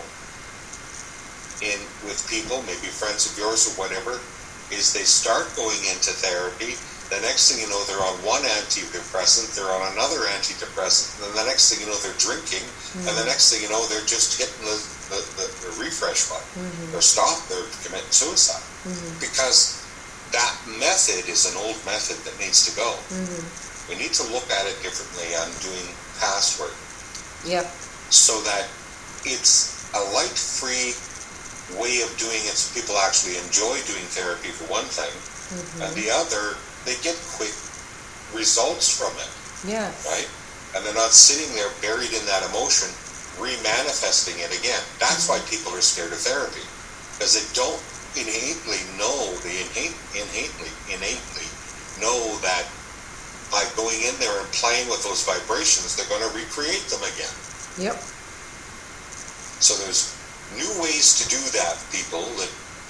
in with people, maybe friends of yours or whatever, is they start going into therapy. The next thing you know, they're on one antidepressant, they're on another antidepressant, and then the next thing you know, they're drinking, mm-hmm. and the next thing you know, they're just hitting the, the, the, the refresh button. Mm-hmm. They're stopped, they're committing suicide. Mm-hmm. Because that method is an old method that needs to go. Mm-hmm. We need to look at it differently on doing past work. Yep. So that it's a light-free way of doing it, so people actually enjoy doing therapy for one thing, mm-hmm. and the other, they get quick results from it. Yeah. Right? And they're not sitting there buried in that emotion, remanifesting it again. That's mm-hmm. why people are scared of therapy. Because they don't innately know, they innate, innately, innately know that by going in there and playing with those vibrations, they're going to recreate them again. Yep. So there's new ways to do that, people, that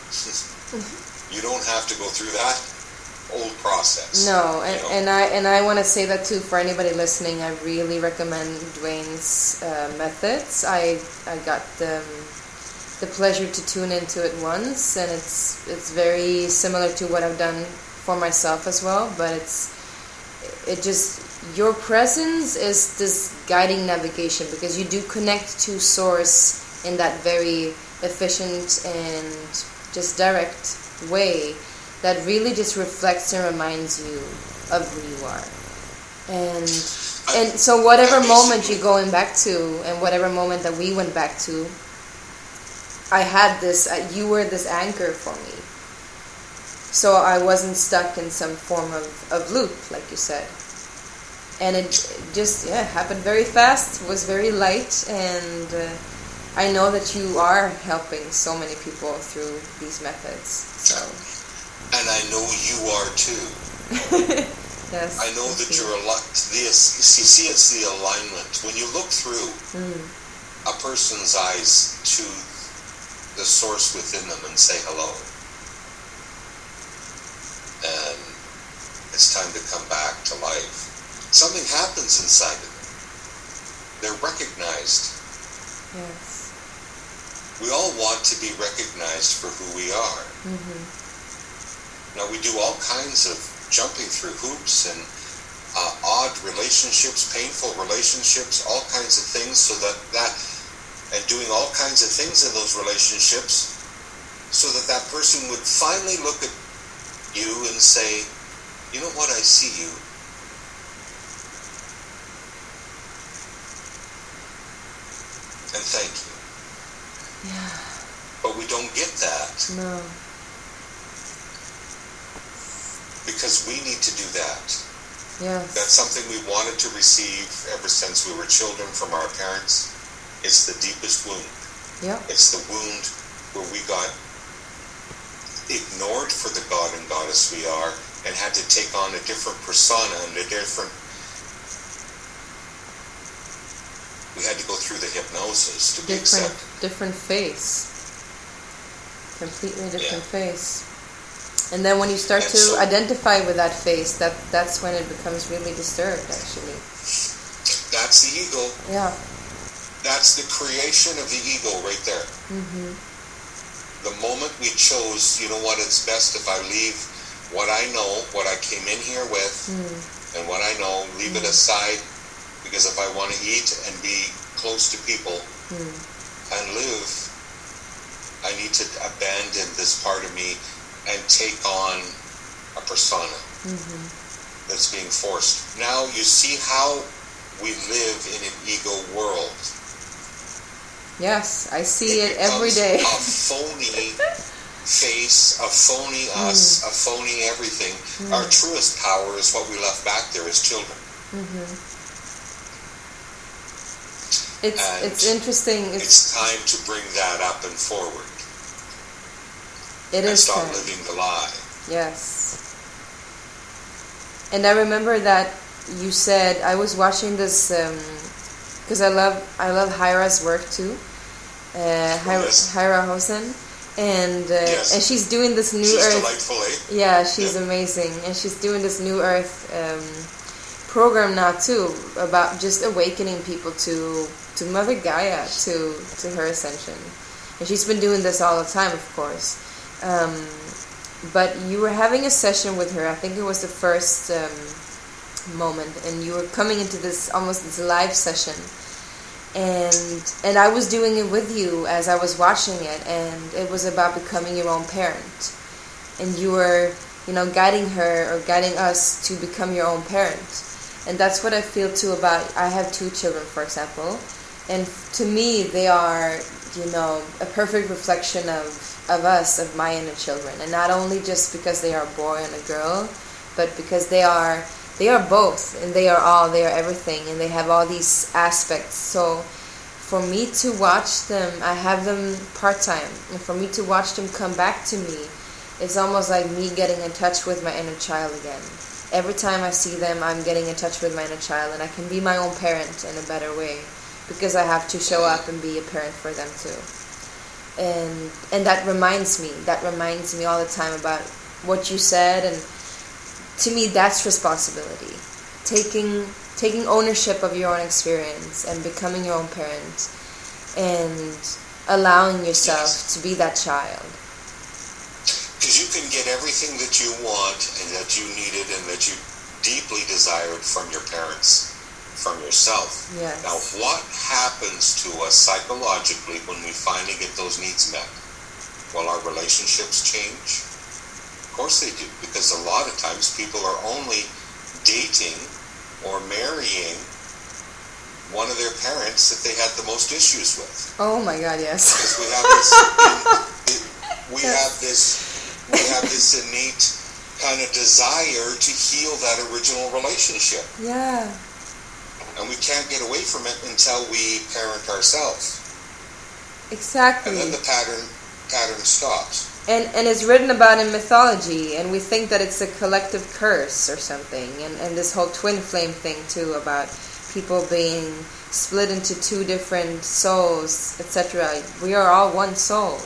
you don't have to go through that old process. No, and, you know? and I and I want to say that too for anybody listening. I really recommend Dwayne's uh, methods. I I got the the pleasure to tune into it once, and it's it's very similar to what I've done for myself as well. But it's it just your presence is this guiding navigation, because you do connect to source in that very efficient and just direct way that really just reflects and reminds you of who you are. And and so whatever moment you're going back to, and whatever moment that we went back to, I had this, uh, you were this anchor for me. So I wasn't stuck in some form of, of loop, like you said. And it just, yeah, happened very fast, was very light, and uh, I know that you are helping so many people through these methods. So. And I know you are too. Yes. I know that you're a lot. This, you see, it's the alignment. When you look through mm. a person's eyes to the source within them and say hello, and it's time to come back to life, something happens inside of them. They're recognized. Yes. We all want to be recognized for who we are. Mm-hmm. Now, we do all kinds of jumping through hoops and uh, odd relationships, painful relationships, all kinds of things, so that that, and doing all kinds of things in those relationships, so that that person would finally look at you and say, you know what, I see you. And thank you. Yeah. But we don't get that. No. Because we need to do that. Yes. That's something we wanted to receive ever since we were children from our parents. It's the deepest wound. Yeah. It's the wound where we got ignored for the God and Goddess we are, and had to take on a different persona and a different... We had to go through the hypnosis to be different, accepted. Different face. Completely different yeah. face. And then when you start And to so- identify with that face, that that's when it becomes really disturbed, actually. That's the ego. Yeah. That's the creation of the ego right there. Mm-hmm. The moment we chose, you know what, it's best if I leave what I know, what I came in here with, Mm. and what I know, leave it aside, because if I want to eat and be close to people Mm. and live, I need to abandon this part of me and take on a persona Mm-hmm. that's being forced. Now you see how we live in an ego world. Yes, I see it every becomes day. A phony face, a phony us, a phony everything. Our truest power is what we left back there as children. Mm-hmm. It's And it's interesting. It's, It's time to bring that up and forward it and is stop time. living the lie. Yes. And I remember that you said, I was watching this because I love I love Hyra's work too, uh, Hyra, yes. Hyra Hossein, and uh, Yes. and she's doing this New She's Earth. delightful, eh? Yeah, she's Yeah. amazing, and she's doing this New Earth um, program now too, about just awakening people to to Mother Gaia, to to her ascension, and she's been doing this all the time, of course. Um, but you were having a session with her. I think it was the first um, moment, and you were coming into this almost this live session, and and I was doing it with you as I was watching it, and it was about becoming your own parent, and you were, you know, guiding her or guiding us to become your own parent. And that's what I feel too about, I have two children, for example, and to me they are, you know, a perfect reflection of, of us, of my inner children. And not only just because they are a boy and a girl, but because they are they are both, and they are all, they are everything, and they have all these aspects. So for me to watch them, I have them part-time, and for me to watch them come back to me, it's almost like me getting in touch with my inner child again. Every time I see them, I'm getting in touch with my inner child, and I can be my own parent in a better way, because I have to show up and be a parent for them too. And and that reminds me, that reminds me all the time about what you said, and to me that's responsibility. Taking taking ownership of your own experience and becoming your own parent, and allowing yourself Yes. to be that child. Because you can get everything that you want and that you needed and that you deeply desired from your parents, from yourself. Yes. Now, what happens to us psychologically when we finally get those needs met? Well, our relationships change. Of course they do, because a lot of times people are only dating or marrying one of their parents that they had the most issues with. Oh my God, yes. Because we have this, we have this, we have this innate kind of desire to heal that original relationship, Yeah. and we can't get away from it until we parent ourselves, Exactly. and then the pattern pattern stops. And and it's written about in mythology, and we think that it's a collective curse or something. And, and this whole twin flame thing too, about people being split into two different souls, et cetera. We are all one soul.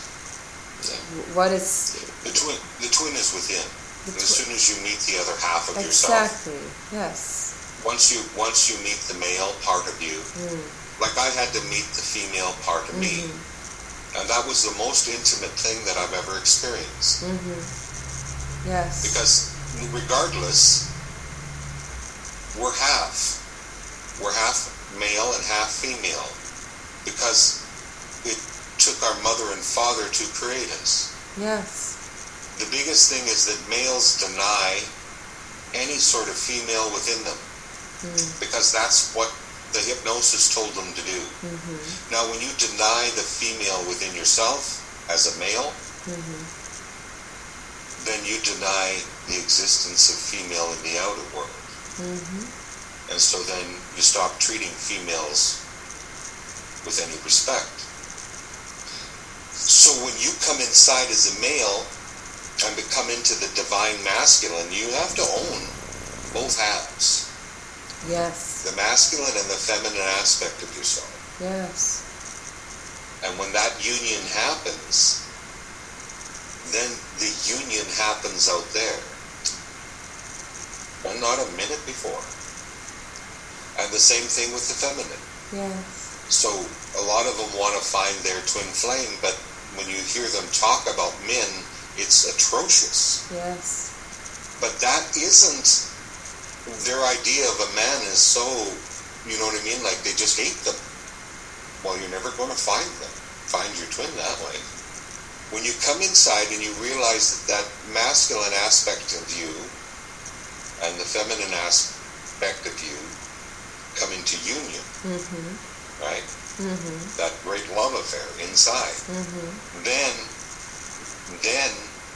What is The twin, the twin is within. The And as twi- soon as you meet the other half of yourself, exactly? Yes. once you once you meet the male part of you, Mm. like I had to meet the female part of me, and that was the most intimate thing that I've ever experienced. Mhm. Yes. Because regardless, we're half. We're half male and half female. Because it took our mother and father to create us. Yes. The biggest thing is that males deny any sort of female within them. Mm. Because that's what the hypnosis told them to do. Mhm. Now, when you deny the female within yourself as a male, Mhm. then you deny the existence of female in the outer world. Mhm. And so then you stop treating females with any respect. So when you come inside as a male and become into the divine masculine, you have to own both halves, Yes. the masculine and the feminine aspect of yourself. Yes. And when that union happens, then the union happens out there. Well, not a minute before. And the same thing with the feminine. Yes. So a lot of them want to find their twin flame, but when you hear them talk about men, it's atrocious. Yes. But that isn't, their idea of a man is so, you know what I mean, like they just hate them. Well, you're never going to find them. Find your twin that way. When you come inside and you realize that that masculine aspect of you and the feminine aspect of you come into union, Mm-hmm. right? Mm-hmm. That great love affair inside. Mm-hmm. Then, then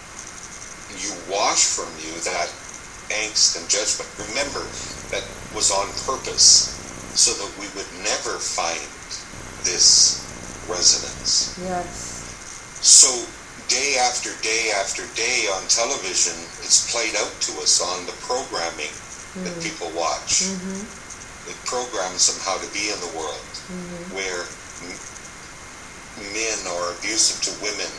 you wash from you that angst and judgment. Remember, that was on purpose so that we would never find this resonance. Yes. So day after day after day on television, it's played out to us on the programming mm-hmm. that people watch. Mm-hmm. It programs them how to be in the world, mm-hmm. where m- men are abusive to women,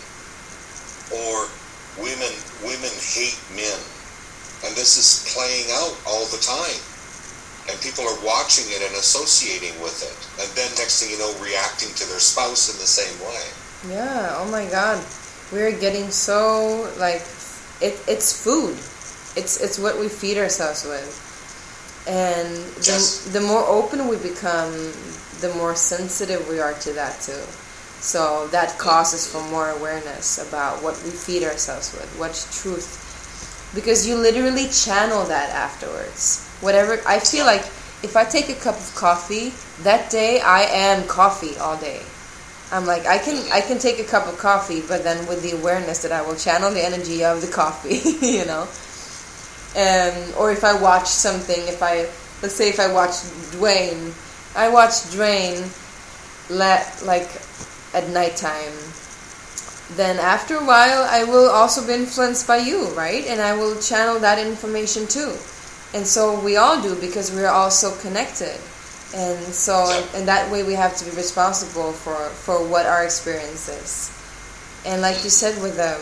or women women hate men, and this is playing out all the time. And people are watching it and associating with it. And then next thing you know, reacting to their spouse in the same way. Yeah, oh my God. We're getting so, like, it, it's food. It's it's what we feed ourselves with. And the, Yes. the more open we become, the more sensitive we are to that too. So that causes for more awareness about what we feed ourselves with, what's truth. Because you literally channel that afterwards. Whatever, I feel like if I take a cup of coffee, that day I am coffee all day. I'm like, I can I can take a cup of coffee, but then with the awareness that I will channel the energy of the coffee, you know. Um, or if I watch something, if I, let's say if I watch Dwayne, I watch Dwayne let, like at nighttime. Then after a while, I will also be influenced by you, right? And I will channel that information too. And so we all do, because we are all so connected. And so in that way we have to be responsible for, for what our experience is. And like you said, with um,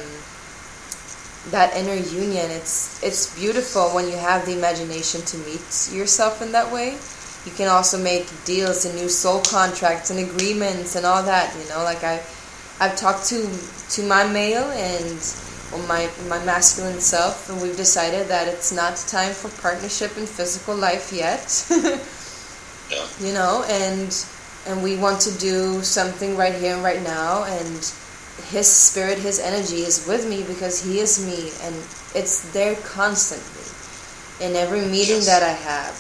that inner union, it's it's beautiful when you have the imagination to meet yourself in that way. You can also make deals and new soul contracts and agreements and all that, you know. Like I, I've talked to to my male and or my my masculine self, and we've decided that it's not time for partnership in physical life yet. Yeah. You know, and and we want to do something right here and right now, and his spirit, his energy is with me because he is me, and it's there constantly in every meeting Yes. that I have.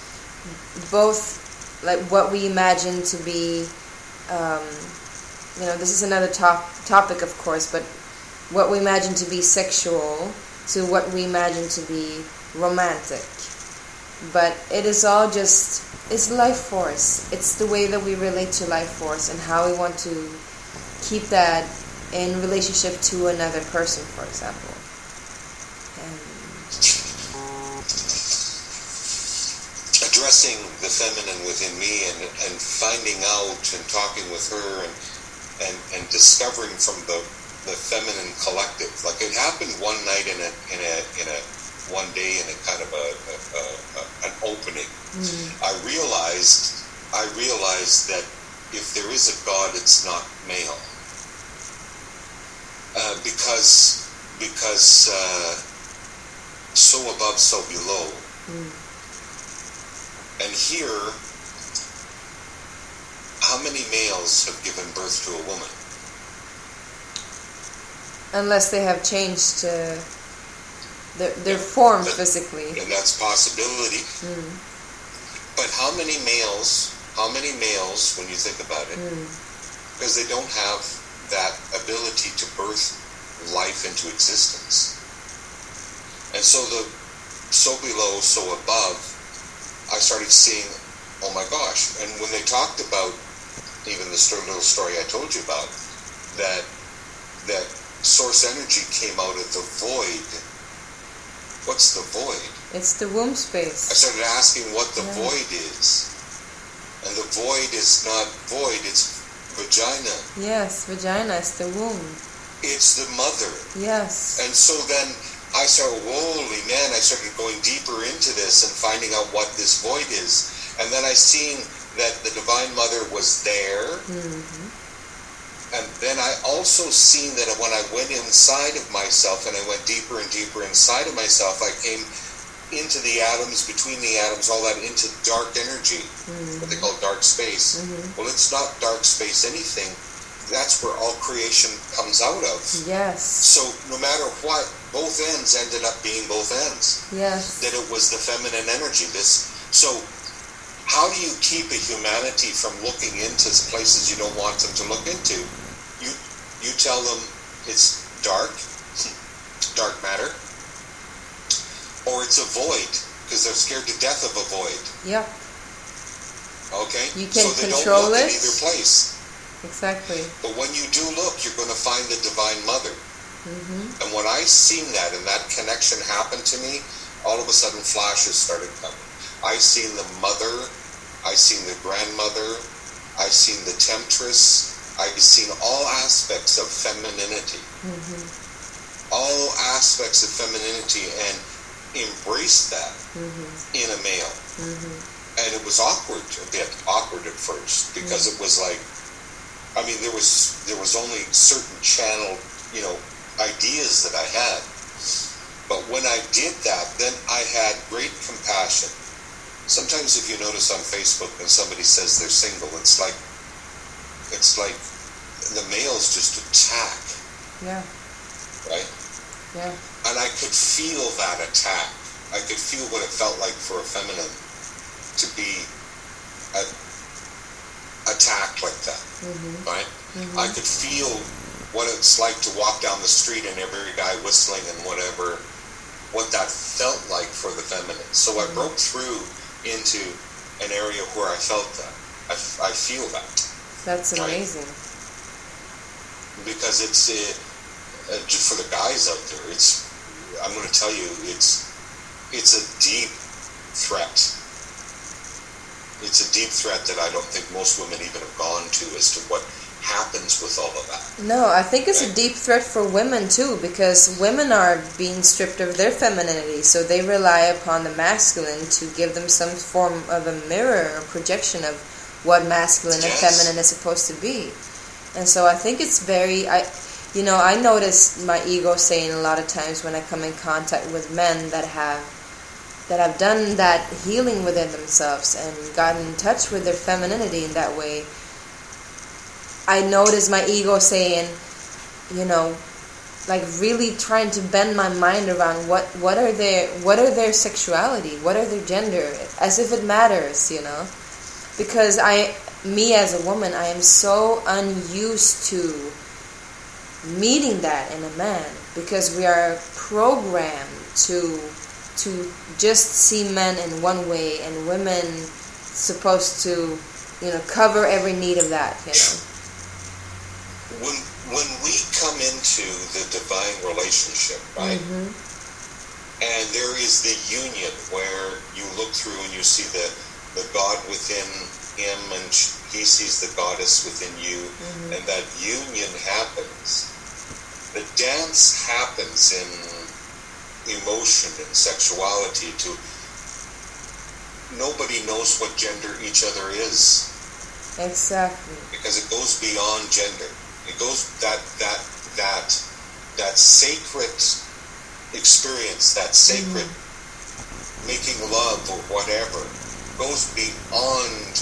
Both, like what we imagine to be, um, you know, this is another top, topic, of course, but what we imagine to be sexual to what we imagine to be romantic. But it is all just, it's life force. It's the way that we relate to life force and how we want to keep that in relationship to another person, for example. And Addressing the feminine within me and and finding out and talking with her and and, and discovering from the, the feminine collective. Like it happened one night in a in a in a one day in a kind of a, a, a, a an opening. mm. I realized I realized that if there is a God, it's not male. Uh, because because uh, so above, so below. Mm. And here, how many males have given birth to a woman? Unless they have changed uh, their, their form But- physically. And that's possibility. Mm. But how many males, how many males, when you think about it, Mm. because they don't have that ability to birth life into existence. And so the so below, so above, I started seeing, oh my gosh. And when they talked about, even the sto- little story I told you about, that that source energy came out of the void. What's the void? It's the womb I space. started asking what the Yeah. void is. And the void is not void, it's vagina. Yes, vagina is the womb. It's the mother. Yes. And so then I started, holy man, I started going deeper into this and finding out what this void is. And then I seen that the Divine Mother was there. Mm-hmm. And then I also seen that when I went inside of myself and I went deeper and deeper inside of myself, I came into the atoms, between the atoms, all that, into dark energy, mm-hmm. what they call dark space. Mm-hmm. Well, it's not dark space anything. That's where all creation comes out of. Yes. So no matter what, both ends ended up being both ends. Yes. That it was the feminine energy. This. So how do you keep a humanity from looking into places you don't want them to look into? You you tell them it's dark, dark matter, or it's a void, because they're scared to death of a void. Yeah. Okay? You can so they control don't look it. in either place. Exactly. But when you do look, you're going to find the Divine Mother. Mm-hmm. And when I seen that and that connection happened to me, all of a sudden flashes started coming. I seen the mother, I seen the grandmother, I seen the temptress, I seen all aspects of femininity. Mm-hmm. All aspects of femininity, and embraced that mm-hmm. in a male. Mm-hmm. And it was awkward, a bit awkward at first, because mm-hmm. it was like, I mean, there was there was only certain channeled, you know, ideas that I had. But when I did that, then I had great compassion. Sometimes if you notice on Facebook when somebody says they're single, it's like, it's like the males just attack. Yeah. Right? Yeah. And I could feel that attack. I could feel what it felt like for a feminine to be a, attacked like that. Mm-hmm. Right? Mm-hmm. I could feel what it's like to walk down the street and every guy whistling and whatever, what that felt like for the feminine. So I broke through into an area where I felt that. I, I feel that. That's amazing. Right? Because it's, uh, uh, for the guys out there, it's, I'm going to tell you, it's, it's a deep threat. It's a deep threat that I don't think most women even have gone to as to what happens with all of that. No, I think it's right? a deep threat for women too, because women are being stripped of their femininity, so they rely upon the masculine to give them some form of a mirror or projection of what masculine yes. and feminine is supposed to be. And so I think it's very, I, you know, I notice my ego saying a lot of times when I come in contact with men that have that have done that healing within themselves and gotten in touch with their femininity in that way, I notice my ego saying, you know, like really trying to bend my mind around what, what are their what are their sexuality, what are their gender, as if it matters, you know. Because I, me as a woman, I am so unused to meeting that in a man, because we are programmed to to just see men in one way, and women supposed to, you know, cover every need of that, you know. When when we come into the divine relationship, right, mm-hmm. and there is the union where you look through and you see the, the God within him and he sees the goddess within you, mm-hmm. and that union happens. The dance happens in emotion and sexuality to nobody knows what gender each other is. Exactly. Because it goes beyond gender. It goes that that that that sacred experience, that sacred mm-hmm. making love or whatever, goes beyond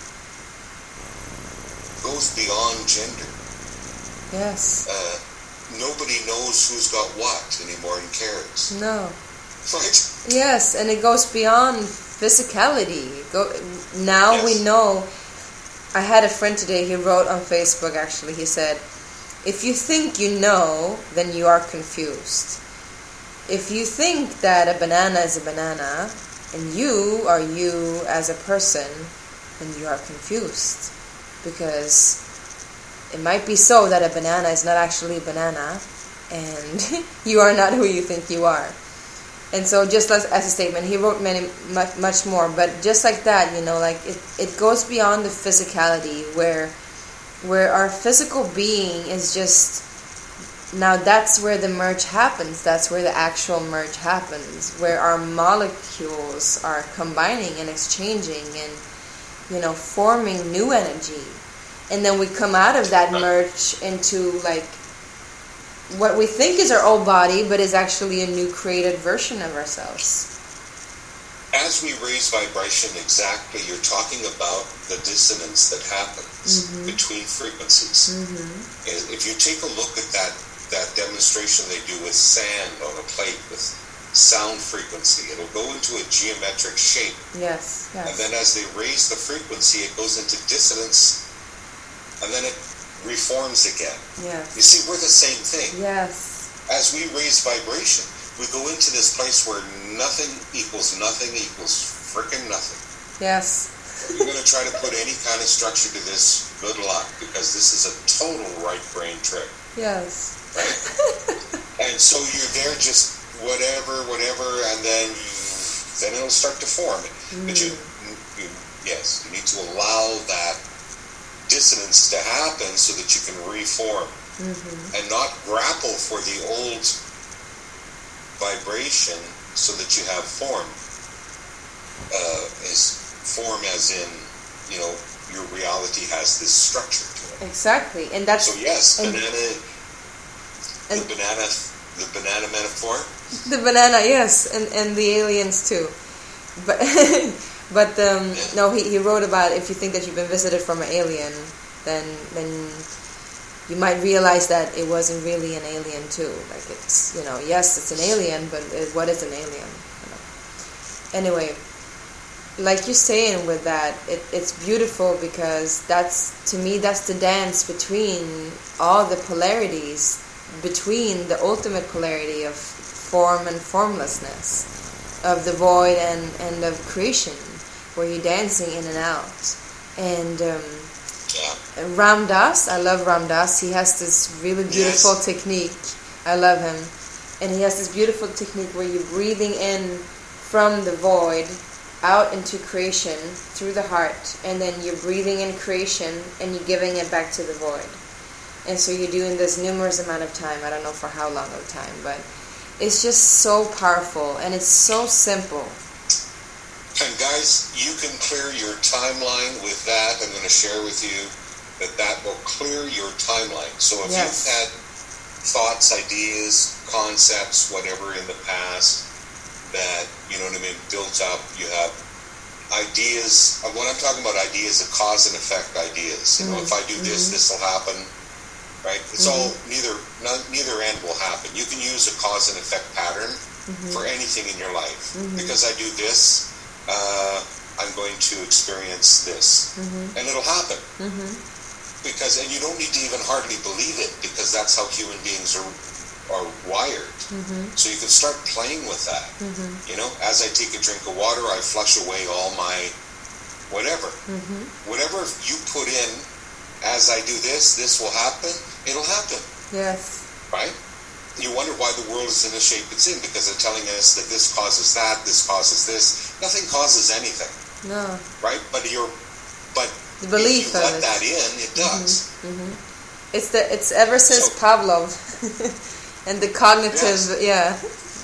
goes beyond gender. Yes. Uh, nobody knows who's got what anymore and cares. No. Right? Yes, and it goes beyond physicality. Go, now yes. we know. I had a friend today, he wrote on Facebook actually, he said, if you think you know, then you are confused. If you think that a banana is a banana, and you are you as a person, then you are confused. Because it might be so that a banana is not actually a banana, and you are not who you think you are. And so just as, as a statement, he wrote many much, much more, but just like that, you know, like it, it goes beyond the physicality, where where our physical being is just now that's where the merge happens. That's where the actual merge happens, where our molecules are combining and exchanging and, you know, forming new energy. And then we come out of that merge into like what we think is our old body, but is actually a new created version of ourselves. As we raise vibration, exactly, you're talking about the dissonance that happens mm-hmm. between frequencies. Mm-hmm. If you take a look at that, that demonstration they do with sand on a plate with sound frequency, it'll go into a geometric shape. Yes, yes. And then as they raise the frequency, it goes into dissonance, and then it reforms again. Yes. You see, we're the same thing. Yes. As we raise vibration, we go into this place where nothing equals nothing equals frickin' nothing. Yes. If you're going to try to put any kind of structure to this, good luck, because this is a total right brain trick. Yes. Right? And so you're there just whatever, whatever, and then you, then it'll start to form. Mm. But you, you, yes, you need to allow that dissonance to happen so that you can reform mm-hmm. and not grapple for the old vibration so that you have form. Uh, is form as in, you know, your reality has this structure to it. Exactly, and that's so yes, and, banana, and the banana, the banana metaphor. The banana, yes, and and the aliens too, but but um, yeah. no, he he wrote about if you think that you've been visited from an alien, then then. you might realize that it wasn't really an alien too. Like it's, you know, yes, it's an alien, but it, what is an alien? You know? Anyway, like you're saying with that, it, it's beautiful because that's, to me, that's the dance between all the polarities, between the ultimate polarity of form and formlessness, of the void and, and of creation, where you're dancing in and out. And um, Yeah. Ram Dass, I love Ram Dass. He has this really beautiful yes. technique. I love him. And he has this beautiful technique where you're breathing in from the void out into creation through the heart. And then you're breathing in creation and you're giving it back to the void. And so you're doing this numerous amount of time. I don't know for how long of time, but it's just so powerful and it's so simple. And guys, you can clear your timeline with that. I'm going to share with you that that will clear your timeline. So if yes. you've had thoughts, ideas, concepts, whatever in the past that, you know what I mean, built up, you have ideas. When I'm talking about ideas, of cause and effect ideas. You know, mm-hmm. if I do this, mm-hmm. this will happen. Right? It's mm-hmm. all, neither neither end will happen. You can use a cause and effect pattern mm-hmm. for anything in your life. Mm-hmm. Because I do this, Uh, I'm going to experience this, mm-hmm. and it'll happen. Mm-hmm. Because, and you don't need to even hardly believe it, because that's how human beings are are wired. Mm-hmm. So you can start playing with that. Mm-hmm. You know, as I take a drink of water, I flush away all my whatever. Mm-hmm. Whatever you put in, as I do this, this will happen. It'll happen. Yes. Right? You wonder why the world is in the shape it's in, because they're telling us that this causes that, this causes this. Nothing causes anything. No. Right? But you're, but the belief if you let it. that in, it does. Mm-hmm. Mm-hmm. It's the it's ever since so, Pavlov and the cognitive yes. yeah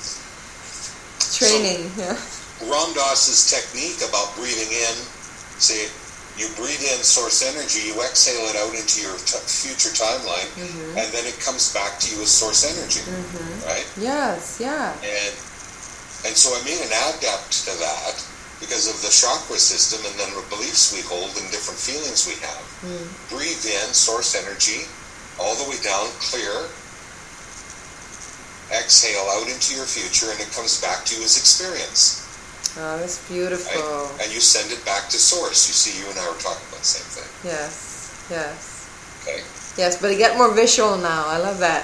training. So, yeah. Ram Dass's technique about breathing in, see. You breathe in source energy, you exhale it out into your t- future timeline, mm-hmm. and then it comes back to you as source energy, mm-hmm. right? Yes, yeah. And and so I made an adept to that because of the chakra system and then the beliefs we hold and different feelings we have. Mm. Breathe in source energy, all the way down, clear. Exhale out into your future, and it comes back to you as experience. Oh, that's beautiful. Right? And you send it back to source. You see, you and I were talking about the same thing. Yes, yes. Okay. Yes, but it get more visual now. I love that.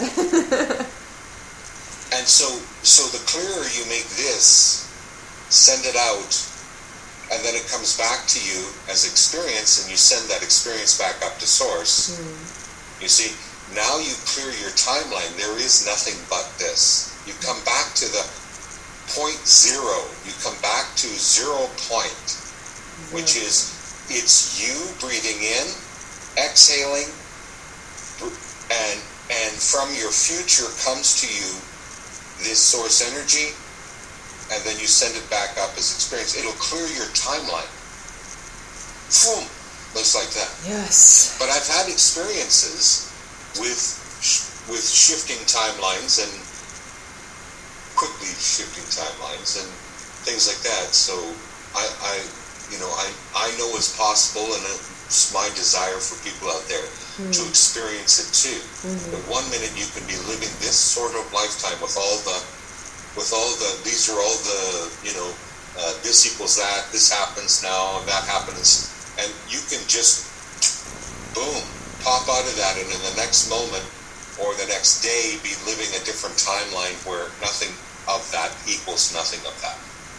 And so, so the clearer you make this, send it out, and then it comes back to you as experience, and you send that experience back up to source. Mm. You see, now you clear your timeline. There is nothing but this. You come back to the point zero. You come back to zero point, mm-hmm. which is, it's you breathing in, exhaling, and and from your future comes to you this source energy, and then you send it back up as experience. It'll clear your timeline. Boom, just like that. Yes. But I've had experiences with with shifting timelines and quickly shifting timelines and things like that. So I, I you know, I, I know it's possible, and it's my desire for people out there mm. to experience it too. Mm-hmm. But one minute you can be living this sort of lifetime with all the, with all the, these are all the, you know, uh, this equals that, this happens now, and that happens, and you can just, boom, pop out of that, and in the next moment or the next day be living a different timeline where nothing of that equals nothing of that.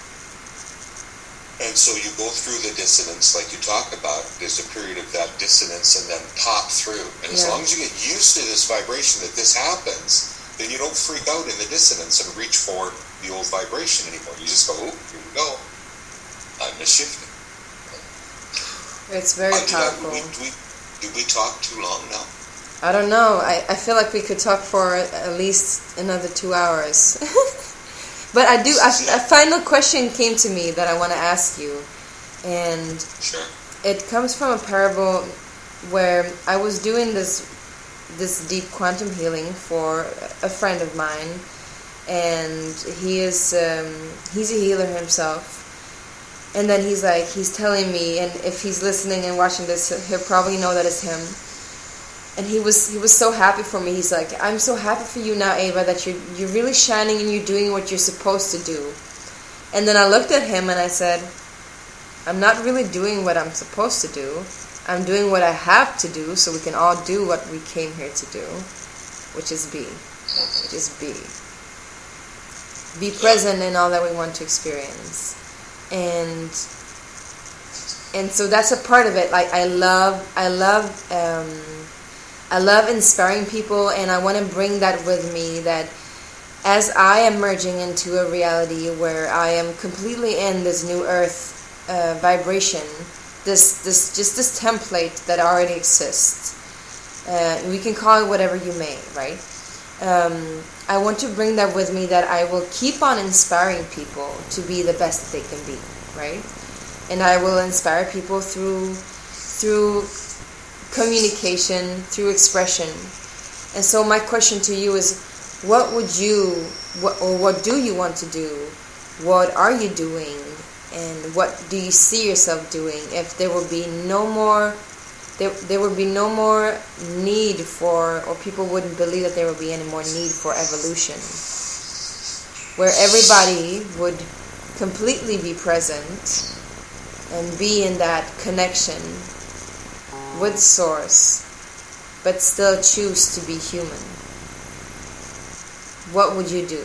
And so you go through the dissonance like you talk about. There's a period of that dissonance and then pop through. And as yeah. long as you get used to this vibration that this happens, then you don't freak out in the dissonance and reach for the old vibration anymore. You just go, oh, here we go. I'm a shifting. It's very powerful. Did, I, we, we, did we talk too long now? I don't know. I, I feel like we could talk for at least another two hours. But I do, a, a final question came to me that I want to ask you, and sure. It comes from a parable where I was doing this this deep quantum healing for a friend of mine, and he is um, he's a healer himself, and then he's like he's telling me, and if he's listening and watching this, he'll probably know that it's him. And he was he was so happy for me. He's like, I'm so happy for you now, Ava, that you're, you're really shining and you're doing what you're supposed to do. And then I looked at him and I said, I'm not really doing what I'm supposed to do. I'm doing what I have to do so we can all do what we came here to do, which is be. Which is be. Be present in all that we want to experience. And and so that's a part of it. Like I love I love um I love inspiring people, and I want to bring that with me, that as I am merging into a reality where I am completely in this new earth uh, vibration, this this just this template that already exists. Uh, we can call it whatever you may, right? Um, I want to bring that with me, that I will keep on inspiring people to be the best that they can be, right? And I will inspire people through through communication, through expression. And so my question to you is, what would you, what, or what do you want to do? What are you doing? And what do you see yourself doing if there will be no more, there, there will be no more need for, or people wouldn't believe that there will be any more need for evolution, where everybody would completely be present and be in that connection with Source, but still choose to be human. What would you do?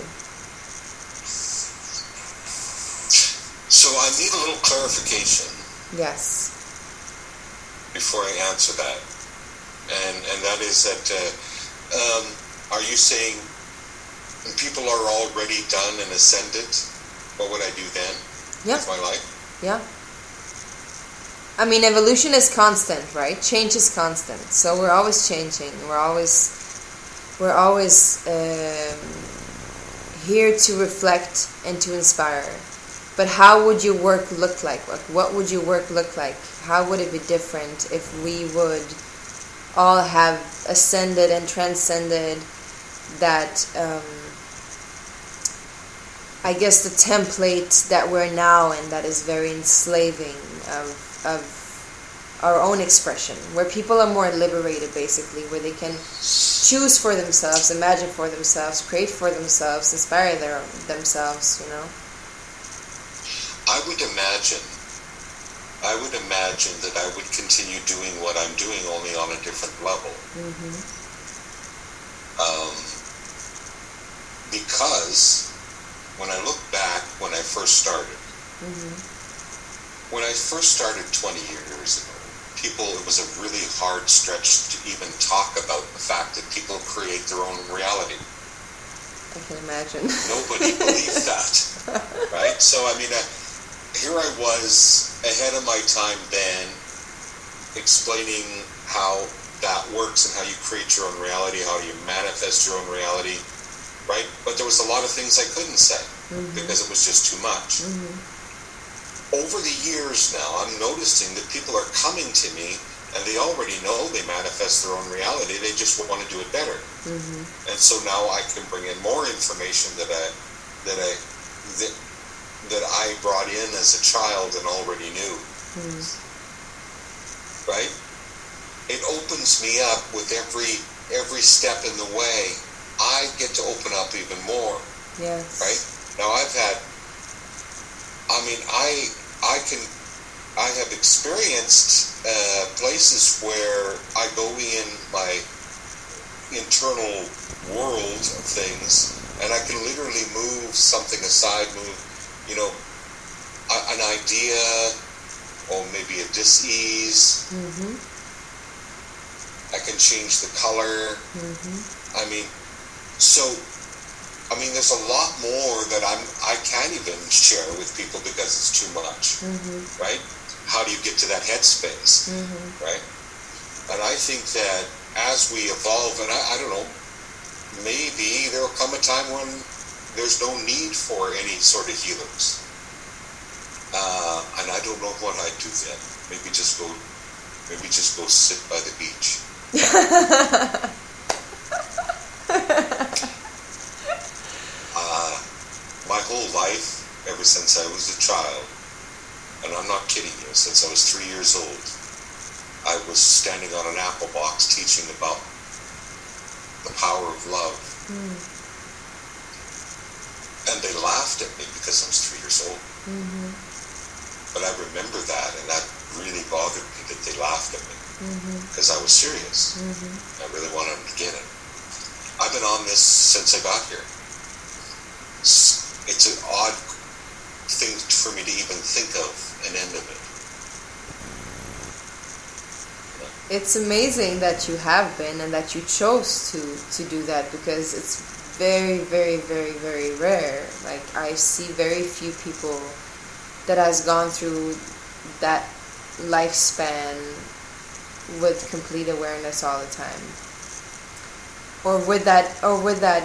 So I need a little clarification. Yes. Before I answer that, and and that is that, uh, um, are you saying when people are already done and ascended, what would I do then yeah. with my life? Yeah. I mean, evolution is constant, right? Change is constant. So we're always changing. We're always, we're always um, here to reflect and to inspire. But how would your work look like? Like, what would your work look like? How would it be different if we would all have ascended and transcended that, um, I guess, the template that we're now in, that is very enslaving of of our own expression, where people are more liberated, basically, where they can choose for themselves, imagine for themselves, create for themselves, inspire their themselves, you know? I would imagine, I would imagine that I would continue doing what I'm doing, only on a different level. Mm-hmm. Um, because when I look back, when I first started, mm-hmm. when I first started twenty years ago, people, it was a really hard stretch to even talk about the fact that people create their own reality. I can imagine. Nobody believed that, right? So, I mean, uh, here I was ahead of my time then, explaining how that works and how you create your own reality, how you manifest your own reality, right? But there was a lot of things I couldn't say mm-hmm. because it was just too much. Mm-hmm. Over the years now, I'm noticing that people are coming to me and they already know they manifest their own reality. They just want to do it better. Mm-hmm. And so now I can bring in more information that I that I that, that I brought in as a child and already knew. Mm-hmm. Right? It opens me up with every every step in the way. I get to open up even more. Yes. Right? Now I've had I mean I I can I have experienced uh, places where I go in my internal world of things and I can literally move something aside, move, you know, a, an idea or maybe a dis-ease. Mm-hmm. I can change the color. Mm-hmm. I mean, so, I mean, there's a lot more that I'm, I can't even share with people because it's too much, mm-hmm. right? How do you get to that headspace, mm-hmm. right? And I think that as we evolve, and I, I don't know, maybe there will come a time when there's no need for any sort of healers. Uh, and I don't know what I'd do then. Maybe just go, maybe just go sit by the beach. uh, my whole life, ever since I was a child, and I'm not kidding you, since I was three years old, I was standing on an apple box teaching about the power of love. Mm. And they laughed at me because I was three years old. Mm-hmm. But I remember that, and that really bothered me that they laughed at me. Because mm-hmm. I was serious. Mm-hmm. I really wanted them to get it. I've been on this since I got here. It's, it's an odd thing for me to even think of an end of it. It's amazing that you have been and that you chose to, to do that, because it's very, very, very, very rare. Like, I see very few people that has gone through that lifespan with complete awareness all the time, or with that, or with that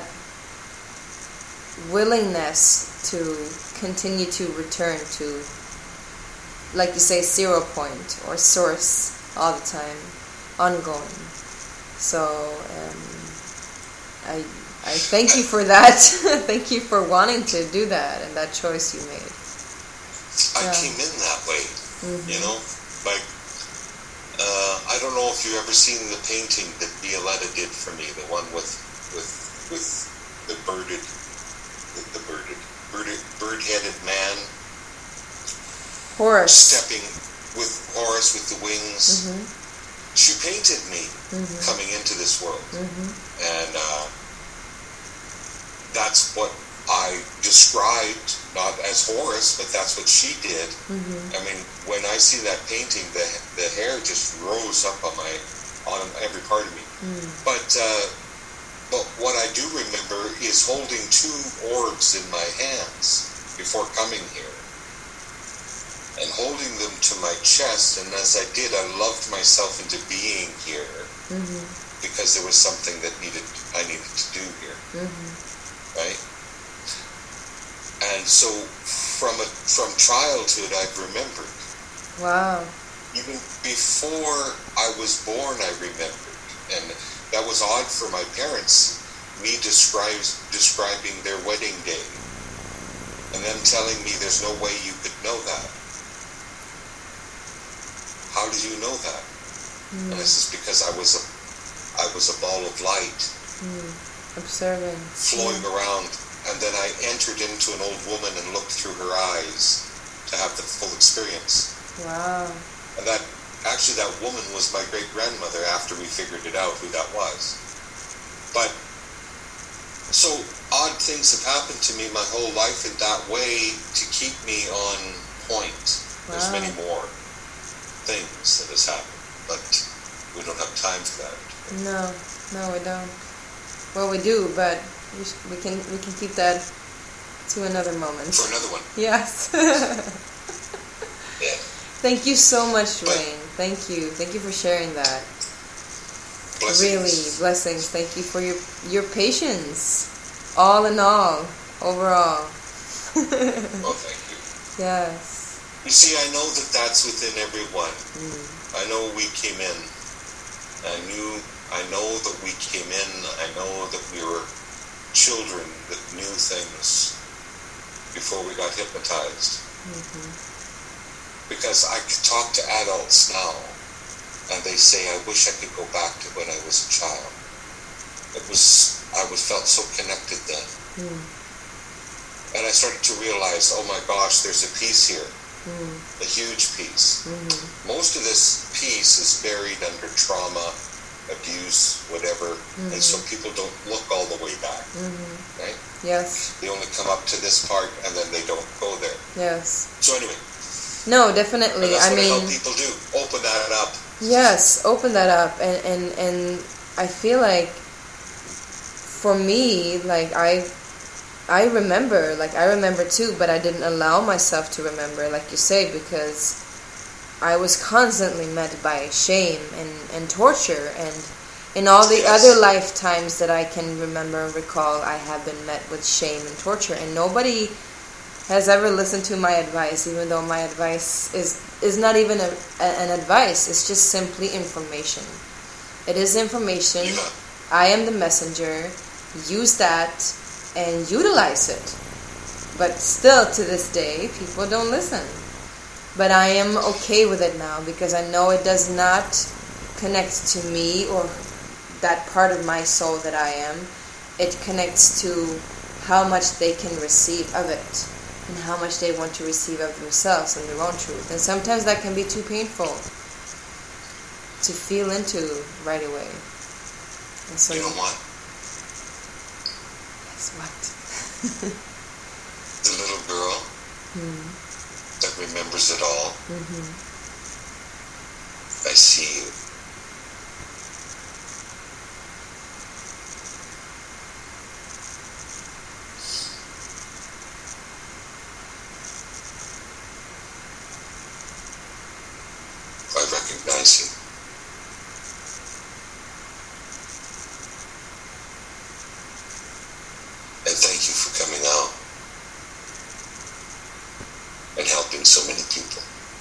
willingness to continue to return to, like you say, zero point or source all the time, ongoing. So um, I I thank you for that. Thank you for wanting to do that and that choice you made. I yeah. came in that way, mm-hmm. you know, like, uh, I don't know if you've ever seen the painting that Violetta did for me, the one with, with, with the birded, with the birded, birded, bird-headed man. Horus. Stepping with Horus with the wings. Mm-hmm. She painted me mm-hmm. coming into this world. Mm-hmm. And uh, that's what I described, not as Horus, but that's what she did. Mm-hmm. I mean, when I see that painting, the the hair just rose up on my on every part of me. Mm. But uh, but what I do remember is holding two orbs in my hands before coming here, and holding them to my chest. And as I did, I loved myself into being here, mm-hmm. because there was something that needed I needed to do here, mm-hmm. right? And so, from a, from childhood, I've remembered. Wow. Even before I was born, I remembered. And that was odd for my parents, me describes, describing their wedding day. And them telling me there's no way you could know that. How did you know that? Mm. And this is because I was a, I was a ball of light. Mm. Observing. Flowing mm. around. And then I entered into an old woman and looked through her eyes to have the full experience. Wow. And that, actually that woman was my great-grandmother after we figured it out who that was. But, so odd things have happened to me my whole life in that way to keep me on point. Wow. There's many more things that has happened, but we don't have time for that. No, no we don't. Well, we do, but We, sh- we can we can keep that to another moment. For another one. Yes. Yeah. Thank you so much, Dwayne. Thank you. Thank you for sharing that. Blessings. Really, blessings. Thank you for your your patience. All in all, overall. Well, thank you. Yes. You see, I know that that's within everyone. Mm. I know we came in. I knew, I know that we came in. I know that we were children that knew things before we got hypnotized. Mm-hmm. Because I could talk to adults now, and they say, I wish I could go back to when I was a child. It was, I was felt so connected then. Mm. And I started to realize, oh my gosh, there's a piece here. Mm. A huge piece. Mm-hmm. Most of this piece is buried under trauma, abuse, whatever, mm-hmm. and so people don't look all the way back, mm-hmm. right? Yes. They only come up to this part and then they don't go there. Yes. So anyway. No, definitely. And that's I what mean, I help people do. Open that up. Yes, open that up, and and and I feel like for me, like I. I remember, like I remember too, but I didn't allow myself to remember, like you say, because I was constantly met by shame and, and torture, and in all the yes. other lifetimes that I can remember and recall, I have been met with shame and torture, and nobody has ever listened to my advice, even though my advice is, is not even a, a, an advice, it's just simply information. It is information. Yeah. I am the messenger. Use that and utilize it. But still, to this day, people don't listen. But I am okay with it now, because I know it does not connect to me or that part of my soul that I am. It connects to how much they can receive of it, and how much they want to receive of themselves and their own truth. And sometimes that can be too painful to feel into right away. And so you know what? What? The little girl mm. that remembers it all. Mm-hmm. I see you. I recognize you. And thank you for coming out and helping so many people.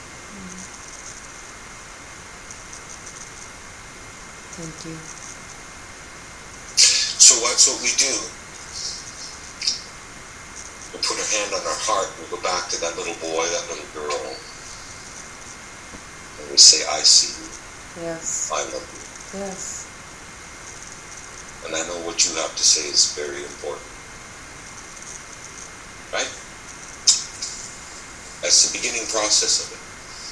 Thank you. So that's what we do. We put our hand on our heart, we go back to that little boy, that little girl, and we say, I see you. Yes. I love you. Yes. And I know what you have to say is very important. Right? That's the beginning process of it.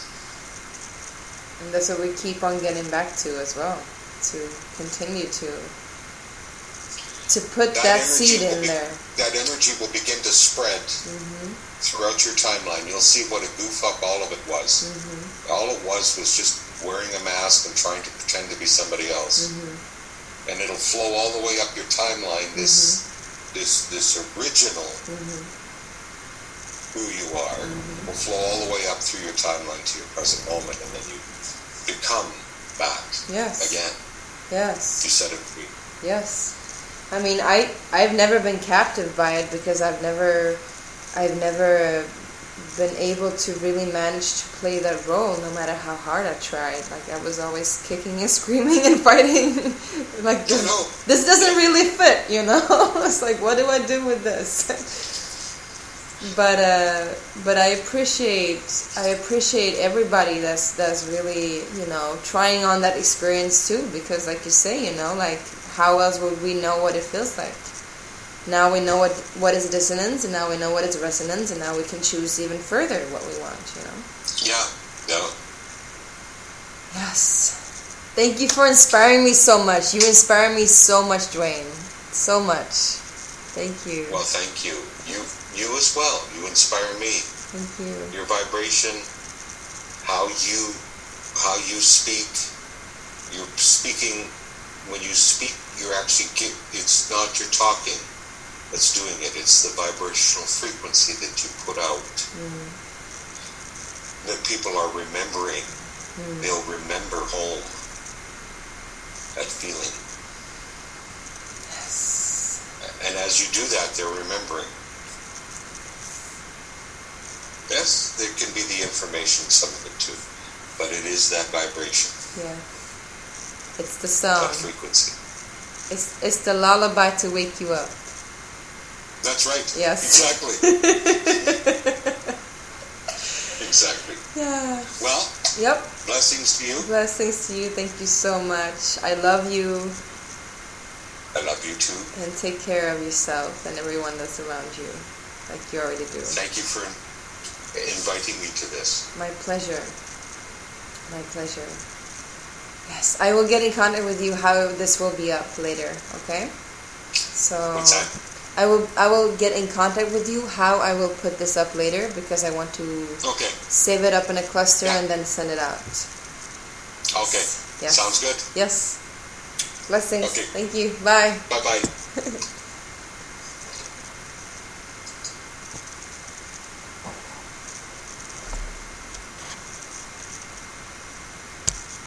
And that's what we keep on getting back to as well. To continue to to put that, that seed in be, there. That energy will begin to spread mm-hmm. throughout your timeline. You'll see what a goof up all of it was. Mm-hmm. All it was was just wearing a mask and trying to pretend to be somebody else. Mm-hmm. And it'll flow all the way up your timeline, this mm-hmm. this this original mm-hmm. who you are mm-hmm. will flow all the way up through your timeline to your present moment, and then you become back yes. again. Yes. You set it free. Yes. I mean, I I've never been captive by it, because I've never I've never been able to really manage to play that role, no matter how hard I tried. Like, I was always kicking and screaming and fighting. Like, this, this doesn't really fit, you know? It's like, what do I do with this? But uh, but I appreciate I appreciate everybody that's that's really, you know, trying on that experience too, because like you say, you know, like, how else would we know what it feels like? Now we know what what is dissonance, and now we know what is resonance, and now we can choose even further what we want, you know? Yeah, yeah. Yes. Thank you for inspiring me so much. You inspire me so much, Dwayne. So much. Thank you. Well, thank you. You you as well. You inspire me. Thank you. Your vibration, how you how you speak. You're speaking. When you speak, you're actually give, it's not your talking that's doing it. It's the vibrational frequency that you put out mm. that people are remembering. Mm. They'll remember home. at feeling. Yes. And as you do that, they're remembering. Yes, there can be the information, some of it too, but it is that vibration. Yeah. It's the song. That frequency. It's it's the lullaby to wake you up. That's right. Yes. Exactly. Exactly. Yeah. Well. Yep. Blessings to you. Blessings to you. Thank you so much. I love you. I love you too. And take care of yourself and everyone that's around you, like you already do. Thank you for inviting me to this. My pleasure. My pleasure. Yes, I will get in contact with you how this will be up later, okay? So What's that? I will I will get in contact with you how I will put this up later because I want to Okay. save it up in a cluster Yeah. and then send it out. Okay. Yes. Sounds good. Yes. Blessings. Okay. Thank you. Bye. Bye-bye.